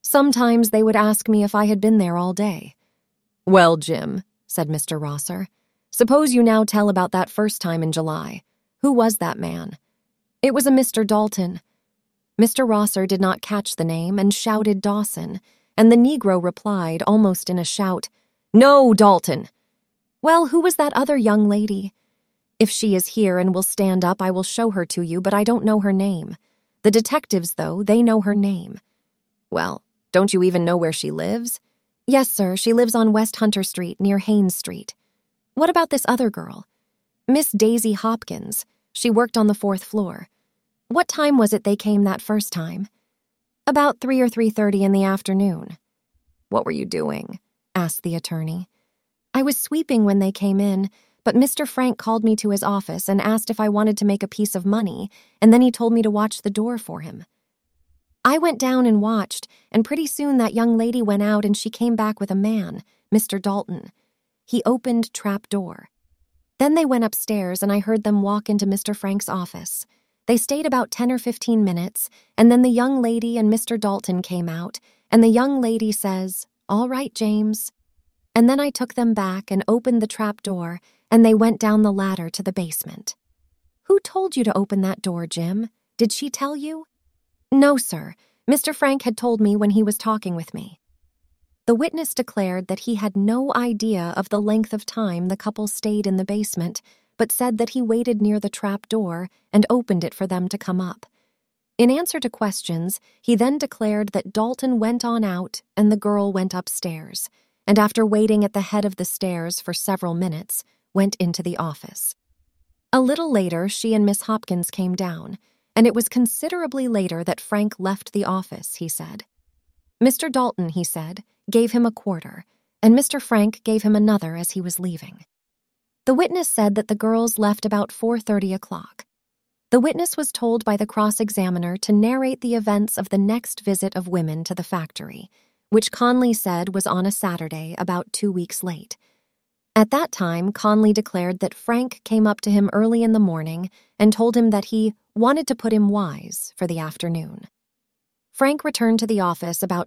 Sometimes they would ask me if I had been there all day. Well, Jim, said Mr. Rosser, suppose you now tell about that first time in July. Who was that man? It was a Mr. Dalton. Mr. Rosser did not catch the name and shouted Dawson, and the Negro replied, almost in a shout, No, Dalton. Well, who was that other young lady? If she is here and will stand up, I will show her to you, but I don't know her name. The detectives, though, they know her name. Well, don't you even know where she lives? Yes, sir, she lives on West Hunter Street, near Haynes Street. What about this other girl? Miss Daisy Hopkins. She worked on the 4th floor. What time was it they came that first time? About 3 or 3:30 in the afternoon. What were you doing? Asked the attorney. I was sweeping when they came in, but Mr. Frank called me to his office and asked if I wanted to make a piece of money, and then he told me to watch the door for him. I went down and watched, and pretty soon that young lady went out and she came back with a man, Mr. Dalton. He opened trap door. Then they went upstairs and I heard them walk into Mr. Frank's office. They stayed about 10 or 15 minutes, and then the young lady and Mr. Dalton came out, and the young lady says, All right, James. And then I took them back and opened the trap door, and they went down the ladder to the basement. Who told you to open that door, Jim? Did she tell you? No, sir. Mr. Frank had told me when he was talking with me. The witness declared that he had no idea of the length of time the couple stayed in the basement, but said that he waited near the trap door and opened it for them to come up. In answer to questions, he then declared that Dalton went on out and the girl went upstairs, and after waiting at the head of the stairs for several minutes, went into the office. A little later, she and Miss Hopkins came down, and it was considerably later that Frank left the office, he said. Mr. Dalton, he said, gave him a quarter, and Mr. Frank gave him another as he was leaving. The witness said that the girls left about 4:30 o'clock. The witness was told by the cross-examiner to narrate the events of the next visit of women to the factory, which Conley said was on a Saturday about 2 weeks late. At that time, Conley declared that Frank came up to him early in the morning and told him that he wanted to put him wise for the afternoon. Frank returned to the office about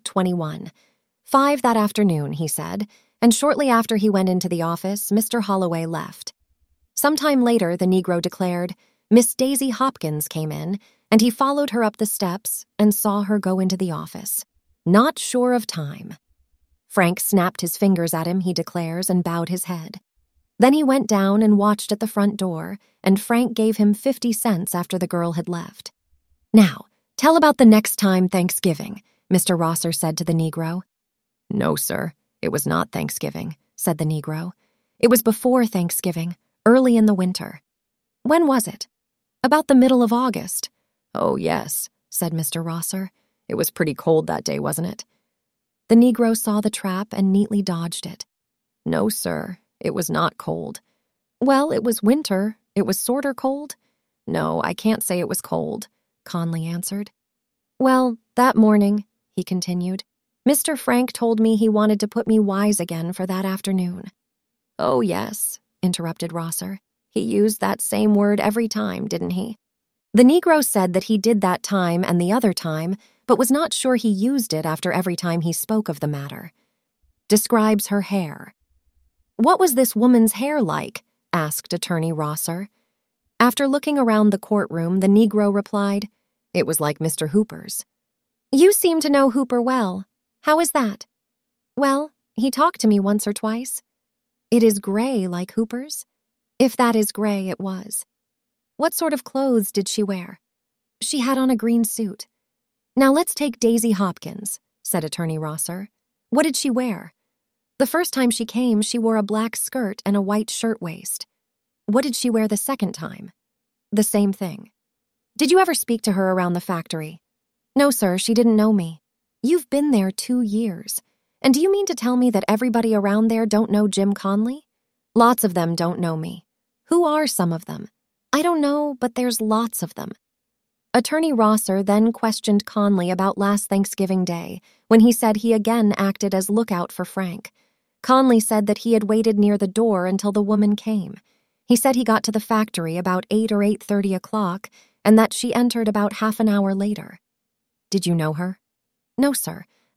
5 that afternoon, he said, and shortly after he went into the office, Mr. Holloway left. Sometime later, the Negro declared, Miss Daisy Hopkins came in, and he followed her up the steps and saw her go into the office, not sure of time. Frank snapped his fingers at him, he declares, and bowed his head. Then he went down and watched at the front door, and Frank gave him 50 cents after the girl had left. Now, tell about the next time Thanksgiving, Mr. Rosser said to the Negro. No, sir, it was not Thanksgiving, said the Negro. It was before Thanksgiving, early in the winter. When was it? About the middle of August. Oh, yes, said Mr. Rosser. It was pretty cold that day, wasn't it? The Negro saw the trap and neatly dodged it. No, sir, it was not cold. Well, it was winter. It was sorter cold. No, I can't say it was cold, Conley answered. Well, that morning, he continued, Mr. Frank told me he wanted to put me wise again for that afternoon. Oh, yes, interrupted Rosser. He used that same word every time, didn't he? The Negro said that he did that time and the other time, but was not sure he used it after every time he spoke of the matter. Describes her hair. What was this woman's hair like? Asked Attorney Rosser. After looking around the courtroom, the Negro replied, It was like Mr. Hooper's. You seem to know Hooper well. How is that? Well, he talked to me once or twice. It is gray like Hooper's? If that is gray, it was. What sort of clothes did she wear? She had on a green suit. Now let's take Daisy Hopkins, said Attorney Rosser. What did she wear? The first time she came, she wore a black skirt and a white shirtwaist. What did she wear the second time? The same thing. Did you ever speak to her around the factory? No, sir, she didn't know me. You've been there 2 years. And do you mean to tell me that everybody around there don't know Jim Conley? Lots of them don't know me. Who are some of them? I don't know, but there's lots of them. Attorney Rosser then questioned Conley about last Thanksgiving Day, when he said he again acted as lookout for Frank. Conley said that he had waited near the door until the woman came. He said he got to the factory about 8 or 8:30 o'clock, and that she entered about half an hour later. Did you know her? No, sir.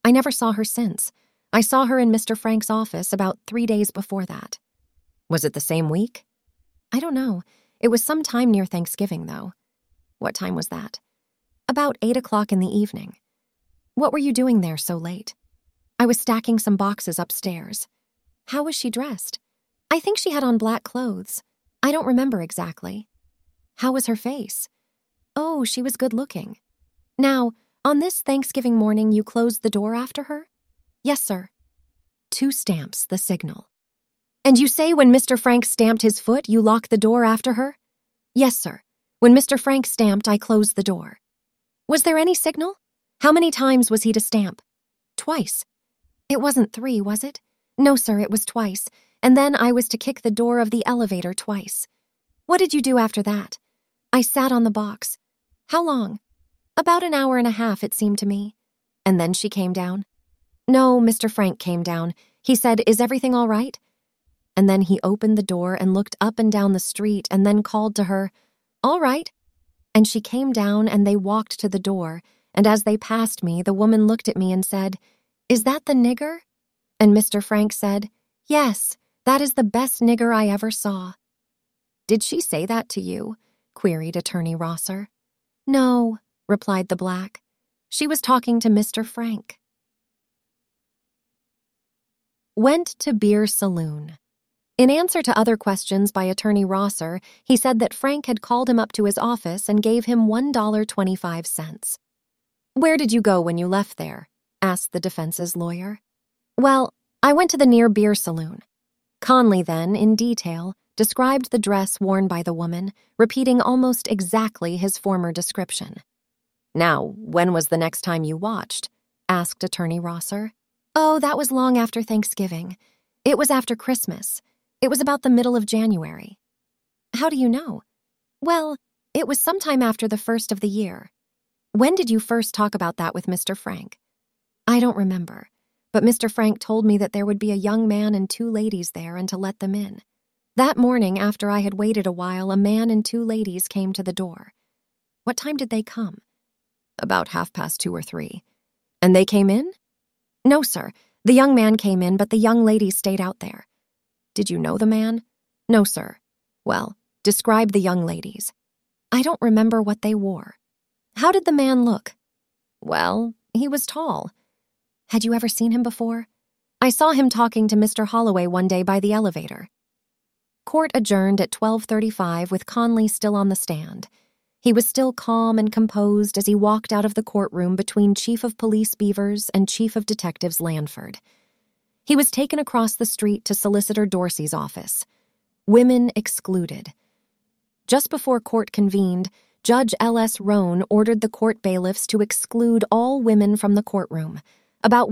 I never saw her since. I saw her in Mr. Frank's office about 3 days before that. Was it the same week? I don't know. It was some time near Thanksgiving, though. What time was that? About 8 o'clock in the evening. What were you doing there so late? I was stacking some boxes upstairs. How was she dressed? I think she had on black clothes. I don't remember exactly. How was her face? Oh, she was good-looking. Now, on this Thanksgiving morning, you closed the door after her? Yes, sir. 2 stamps, the signal. And you say when Mr. Frank stamped his foot, you locked the door after her? Yes, sir. When Mr. Frank stamped, I closed the door. Was there any signal? How many times was he to stamp? Twice. It wasn't 3, was it? No, sir, it was twice. And then I was to kick the door of the elevator twice. What did you do after that? I sat on the box. How long? About an hour and a half, it seemed to me. And then she came down? No, Mr. Frank came down. He said, "Is everything all right?" And then he opened the door and looked up and down the street and then called to her, "All right." And she came down and they walked to the door, and as they passed me, the woman looked at me and said, "Is that the nigger?" And Mr. Frank said, "Yes, that is the best nigger I ever saw." Did she say that to you? Queried Attorney Rosser. No, replied the black. She was talking to Mr. Frank. Went to beer saloon. In answer to other questions by Attorney Rosser, he said that Frank had called him up to his office and gave him $1.25. Where did you go when you left there? Asked the defense's lawyer. Well, I went to the near beer saloon. Conley then, in detail, described the dress worn by the woman, repeating almost exactly his former description. Now, when was the next time you watched? Asked Attorney Rosser. Oh, that was long after Thanksgiving. It was after Christmas. It was about the middle of January. How do you know? Well, it was sometime after the first of the year. When did you first talk about that with Mr. Frank? I don't remember, but Mr. Frank told me that there would be a young man and 2 ladies there and to let them in. That morning, after I had waited a while, a man and 2 ladies came to the door. What time did they come? About 2:30 or 3. And they came in? No, sir. The young man came in, but the young ladies stayed out there. Did you know the man? No, sir. Well, describe the young ladies. I don't remember what they wore. How did the man look? Well, he was tall. Had you ever seen him before? I saw him talking to Mr. Holloway one day by the elevator. Court adjourned at 12:35 with Conley still on the stand. He was still calm and composed as he walked out of the courtroom between Chief of Police Beavers and Chief of Detectives Lanford. He was taken across the street to Solicitor Dorsey's office. Women excluded. Just before court convened, Judge L.S. Roan ordered the court bailiffs to exclude all women from the courtroom. About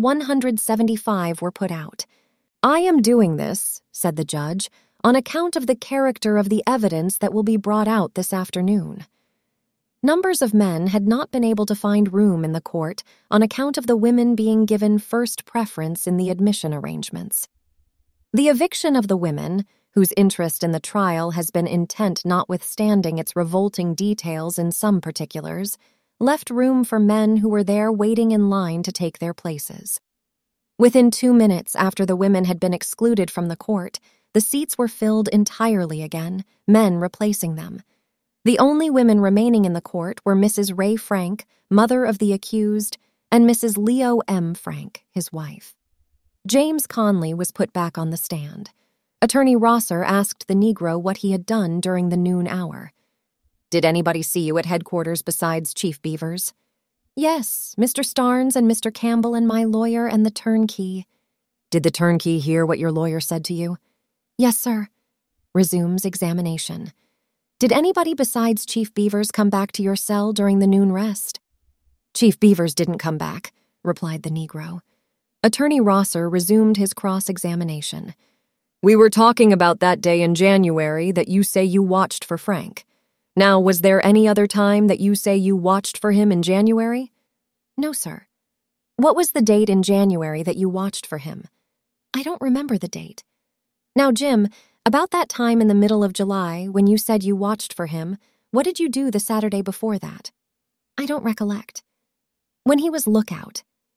175 were put out. I am doing this, said the judge, on account of the character of the evidence that will be brought out this afternoon. Numbers of men had not been able to find room in the court on account of the women being given first preference in the admission arrangements. The eviction of the women, whose interest in the trial has been intent notwithstanding its revolting details in some particulars, left room for men who were there waiting in line to take their places. Within 2 minutes after the women had been excluded from the court, the seats were filled entirely again, men replacing them. The only women remaining in the court were Mrs. Ray Frank, mother of the accused, and Mrs. Leo M. Frank, his wife. James Conley was put back on the stand. Attorney Rosser asked the Negro what he had done during the noon hour. Did anybody see you at headquarters besides Chief Beavers? Yes, Mr. Starnes and Mr. Campbell and my lawyer and the turnkey. Did the turnkey hear what your lawyer said to you? Yes, sir. Resumes examination. Did anybody besides Chief Beavers come back to your cell during the noon rest? Chief Beavers didn't come back, replied the Negro. Attorney Rosser resumed his cross-examination. We were talking about that day in January that you say you watched for Frank. Now, was there any other time that you say you watched for him in January? No, sir. What was the date in January that you watched for him? I don't remember the date. Now, Jim, about that time in the middle of July, when you said you watched for him, what did you do the Saturday before that? I don't recollect. When he was lookout.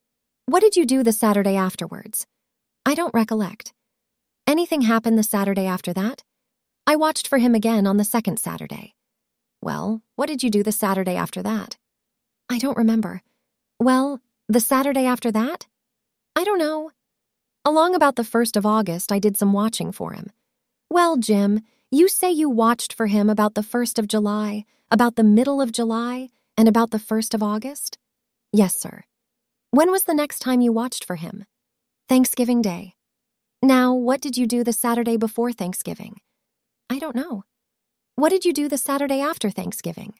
What did you do the Saturday afterwards? I don't recollect. Anything happen the Saturday after that? I watched for him again on the second Saturday. Well, what did you do the Saturday after that? I don't remember. Well, the Saturday after that? I don't know. Along about the 1st of August, I did some watching for him. Well, Jim, you say you watched for him about the 1st of July, about the middle of July, and about the 1st of August? Yes, sir. When was the next time you watched for him? Thanksgiving Day. Now, what did you do the Saturday before Thanksgiving? I don't know. What did you do the Saturday after Thanksgiving?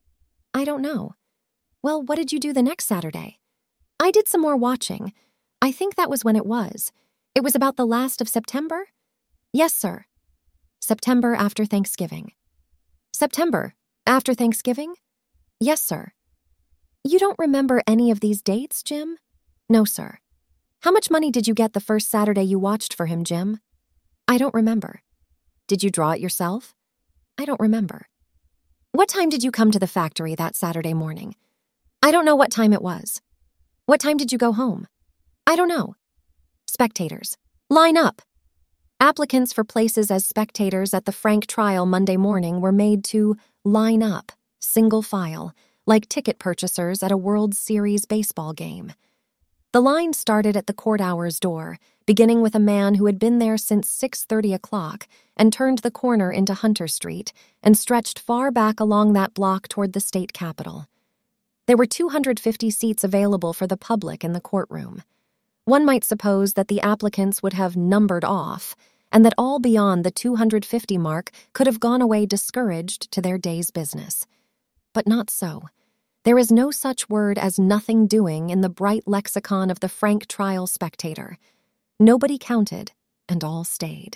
I don't know. Well, what did you do the next Saturday? I did some more watching. I think that was when it was. It was about the last of September? Yes, sir. September after Thanksgiving. September after Thanksgiving? Yes, sir. You don't remember any of these dates, Jim? No, sir. How much money did you get the first Saturday you watched for him, Jim? I don't remember. Did you draw it yourself? I don't remember. What time did you come to the factory that Saturday morning? I don't know what time it was. What time did you go home? I don't know. Spectators. Line up. Applicants for places as spectators at the Frank trial Monday morning were made to line up, single file, like ticket purchasers at a World Series baseball game. The line started at the court hours door, beginning with a man who had been there since 6:30 o'clock and turned the corner into Hunter Street and stretched far back along that block toward the state capitol. There were 250 seats available for the public in the courtroom. One might suppose that the applicants would have numbered off, and that all beyond the 250 mark could have gone away discouraged to their day's business. But not so. There is no such word as nothing doing in the bright lexicon of the Frank trial spectator. Nobody counted, and all stayed.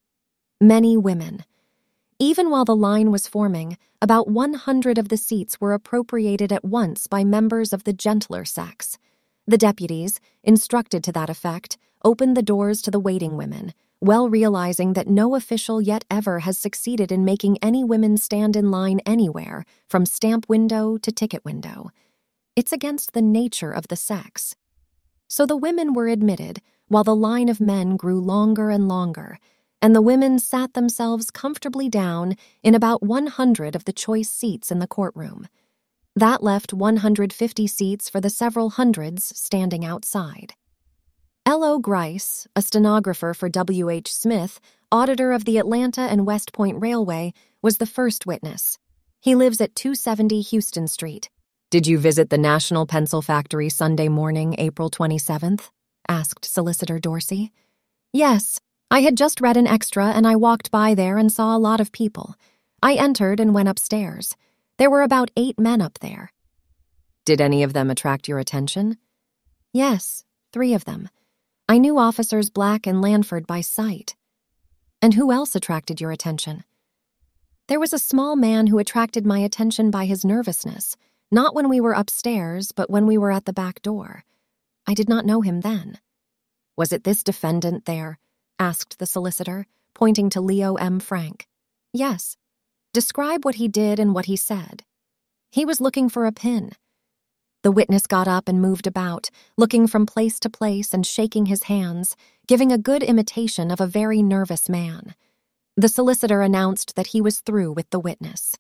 Many women. Even while the line was forming, about 100 of the seats were appropriated at once by members of the gentler sex. The deputies, instructed to that effect, opened the doors to the waiting women, well realizing that no official yet ever has succeeded in making any women stand in line anywhere, from stamp window to ticket window. It's against the nature of the sex. So the women were admitted, while the line of men grew longer and longer, and the women sat themselves comfortably down in about 100 of the choice seats in the courtroom. That left 150 seats for the several hundreds standing outside. L.O. Grice, a stenographer for W.H. Smith, auditor of the Atlanta and West Point Railway, was the first witness. He lives at 270 Houston Street. "Did you visit the National Pencil Factory Sunday morning, April 27th? Asked Solicitor Dorsey. "Yes. I had just read an extra and I walked by there and saw a lot of people. I entered and went upstairs. There were about 8 men up there." "Did any of them attract your attention?" "Yes, 3 of them. I knew Officers Black and Lanford by sight." "And who else attracted your attention?" "There was a small man who attracted my attention by his nervousness, not when we were upstairs, but when we were at the back door. I did not know him then." "Was it this defendant there?" asked the solicitor, pointing to Leo M. Frank. "Yes. Describe what he did and what he said." "He was looking for a pin." The witness got up and moved about, looking from place to place and shaking his hands, giving a good imitation of a very nervous man. The solicitor announced that he was through with the witness.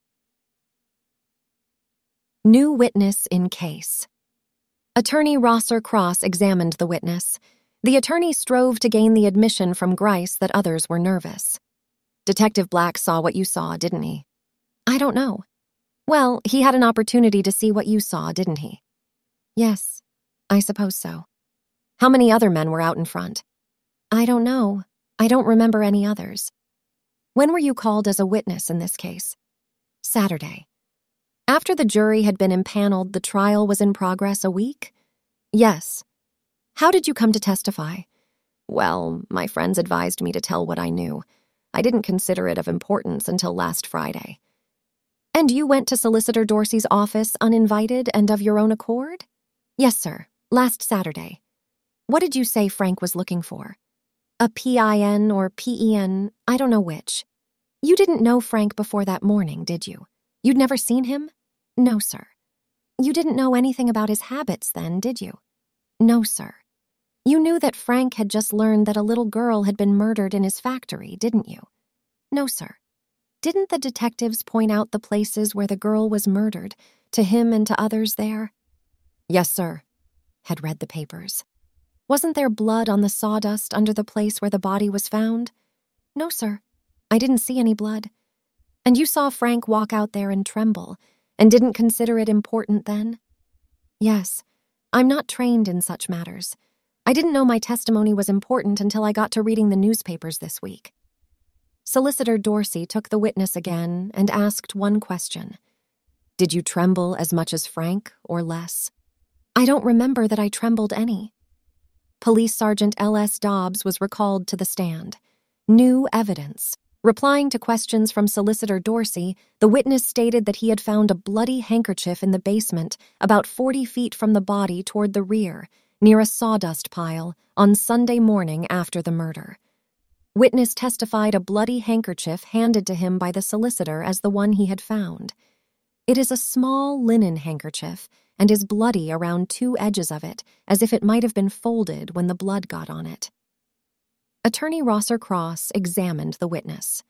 New witness in case. Attorney Rosser Cross examined the witness. The attorney strove to gain the admission from Grice that others were nervous. "Detective Black saw what you saw, didn't he?" "I don't know." "Well, he had an opportunity to see what you saw, didn't he?" "Yes, I suppose so." "How many other men were out in front?" "I don't know. I don't remember any others." "When were you called as a witness in this case?" "Saturday." "After the jury had been impaneled, the trial was in progress a week?" "Yes." "How did you come to testify?" "Well, my friends advised me to tell what I knew. I didn't consider it of importance until last Friday." "And you went to Solicitor Dorsey's office uninvited and of your own accord?" "Yes, sir, last Saturday." "What did you say Frank was looking for?" "A PIN or PEN, I don't know which." "You didn't know Frank before that morning, did you? You'd never seen him?" "No, sir." "You didn't know anything about his habits then, did you?" No, sir. You knew that Frank had just learned that a little girl had been murdered in his factory, didn't you? No, sir. Didn't the detectives point out the places where the girl was murdered, to him and to others there? Yes, sir. Had read the papers. Wasn't there blood on the sawdust under the place where the body was found? No, sir. I didn't see any blood. And you saw Frank walk out there and tremble, and didn't consider it important then? Yes. I'm not trained in such matters. I didn't know my testimony was important until I got to reading the newspapers this week. Solicitor Dorsey took the witness again and asked one question. Did you tremble as much as Frank, or less? I don't remember that I trembled any. Police Sergeant L.S. Dobbs was recalled to the stand. New evidence. Replying to questions from Solicitor Dorsey, the witness stated that he had found a bloody handkerchief in the basement about 40 feet from the body toward the rear, near a sawdust pile, on Sunday morning after the murder. Witness testified a bloody handkerchief handed to him by the solicitor as the one he had found. It is a small linen handkerchief and is bloody around two edges of it, as if it might have been folded when the blood got on it. Attorney Rosser Cross examined the witness.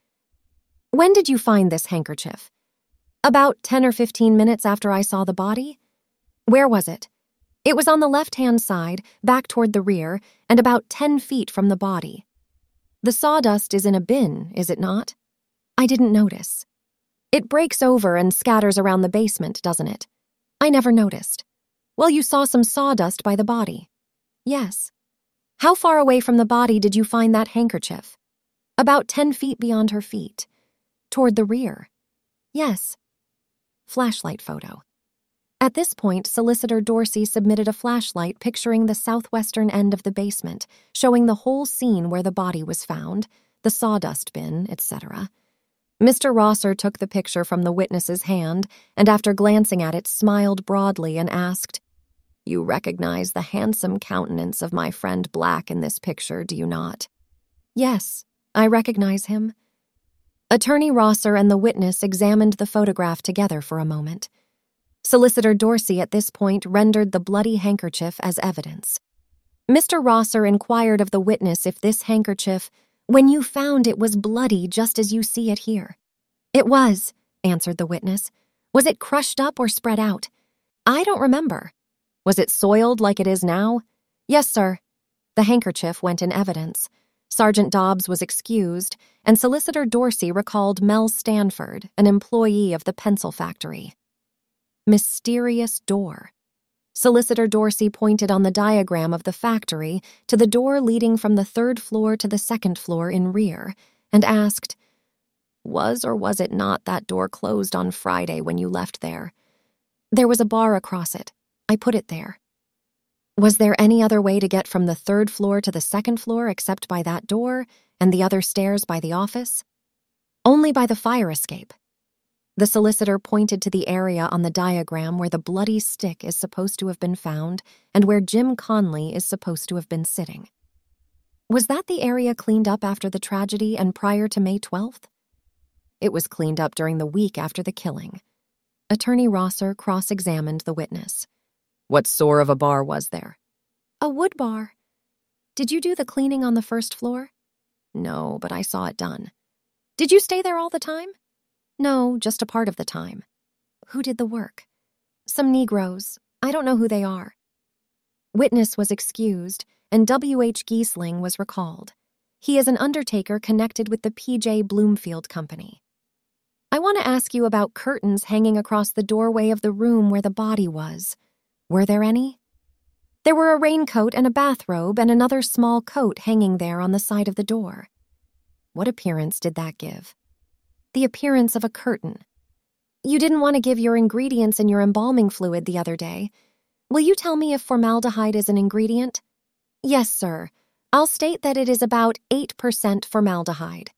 When did you find this handkerchief? About 10 or 15 minutes after I saw the body. Where was it? It was on the left-hand side, back toward the rear, and about 10 feet from the body. The sawdust is in a bin, is it not? I didn't notice. It breaks over and scatters around the basement, doesn't it? I never noticed. Well, you saw some sawdust by the body. Yes. How far away from the body did you find that handkerchief? About 10 feet beyond her feet. Toward the rear. Yes. Flashlight photo. At this point, Solicitor Dorsey submitted a flashlight picturing the southwestern end of the basement, showing the whole scene where the body was found, the sawdust bin, etc. Mr. Rosser took the picture from the witness's hand and, after glancing at it, smiled broadly and asked, You recognize the handsome countenance of my friend Black in this picture, do you not? Yes, I recognize him. Attorney Rosser and the witness examined the photograph together for a moment. Solicitor Dorsey at this point rendered the bloody handkerchief as evidence. Mr. Rosser inquired of the witness if this handkerchief, when you found it, was bloody just as you see it here. It was, answered the witness. Was it crushed up or spread out? I don't remember. Was it soiled like it is now? Yes, sir. The handkerchief went in evidence. Sergeant Dobbs was excused, and Solicitor Dorsey recalled Mel Stanford, an employee of the pencil factory. Mysterious door. Solicitor Dorsey pointed on the diagram of the factory to the door leading from the 3rd floor to the 2nd floor in rear, and asked, Was or was it not that door closed on Friday when you left there? There was a bar across it. I put it there. Was there any other way to get from the 3rd floor to the 2nd floor except by that door and the other stairs by the office? Only by the fire escape. The solicitor pointed to the area on the diagram where the bloody stick is supposed to have been found and where Jim Conley is supposed to have been sitting. Was that the area cleaned up after the tragedy and prior to May 12th? It was cleaned up during the week after the killing. Attorney Rosser cross-examined the witness. What sort of a bar was there? A wood bar. Did you do the cleaning on the 1st floor? No, but I saw it done. Did you stay there all the time? No, just a part of the time. Who did the work? Some Negroes. I don't know who they are. Witness was excused, and W.H. Giesling was recalled. He is an undertaker connected with the P.J. Bloomfield Company. I want to ask you about curtains hanging across the doorway of the room where the body was. Were there any? There were a raincoat and a bathrobe and another small coat hanging there on the side of the door. What appearance did that give? The appearance of a curtain. You didn't want to give your ingredients in your embalming fluid the other day. Will you tell me if formaldehyde is an ingredient? Yes, sir. I'll state that it is about 8% formaldehyde.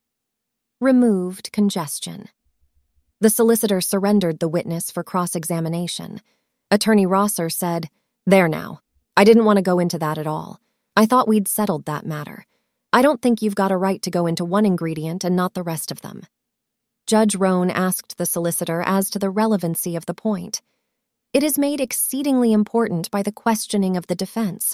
Removed congestion. The solicitor surrendered the witness for cross-examination. Attorney Rosser said, There now. I didn't want to go into that at all. I thought we'd settled that matter. I don't think you've got a right to go into one ingredient and not the rest of them. Judge Roan asked the solicitor as to the relevancy of the point. It is made exceedingly important by the questioning of the defense.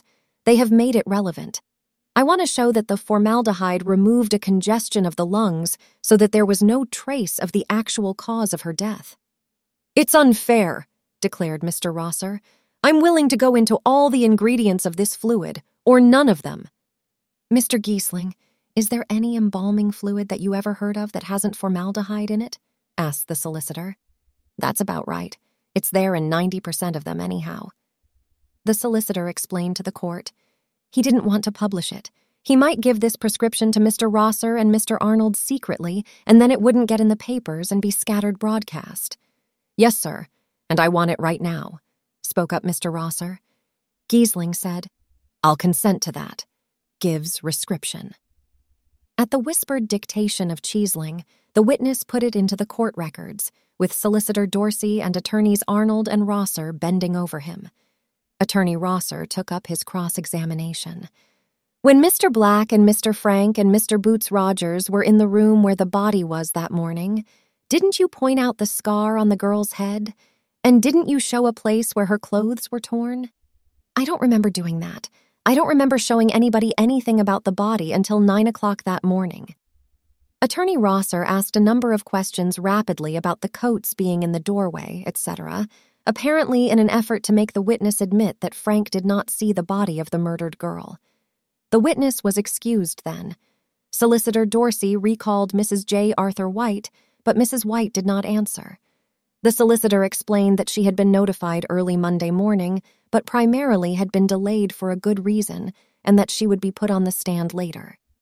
They have made it relevant. I want to show that the formaldehyde removed a congestion of the lungs so that there was no trace of the actual cause of her death." "It's unfair," declared Mr. Rosser. "I'm willing to go into all the ingredients of this fluid, or none of them." "Mr. Giesling, is there any embalming fluid that you ever heard of that hasn't formaldehyde in it?" asked the solicitor. "That's about right. It's there in 90% of them anyhow." The solicitor explained to the court. He didn't want to publish it. He might give this prescription to Mr. Rosser and Mr. Arnold secretly, and then it wouldn't get in the papers and be scattered broadcast. "Yes, sir, and I want it right now," spoke up Mr. Rosser. Giesling said, "I'll consent to that." Gives rescription. At the whispered dictation of Cheesling, the witness put it into the court records, with Solicitor Dorsey and Attorneys Arnold and Rosser bending over him. Attorney Rosser took up his cross-examination. "When Mr. Black and Mr. Frank and Mr. Boots Rogers were in the room where the body was that morning, didn't you point out the scar on the girl's head? And didn't you show a place where her clothes were torn?" "I don't remember doing that. I don't remember showing anybody anything about the body until 9 o'clock that morning." Attorney Rosser asked a number of questions rapidly about the coats being in the doorway, etc., apparently in an effort to make the witness admit that Frank did not see the body of the murdered girl. The witness was excused then. Solicitor Dorsey recalled Mrs. J. Arthur White, but Mrs. White did not answer. The solicitor explained that she had been notified early Monday morning, but primarily had been delayed for a good reason, and that she would be put on the stand later.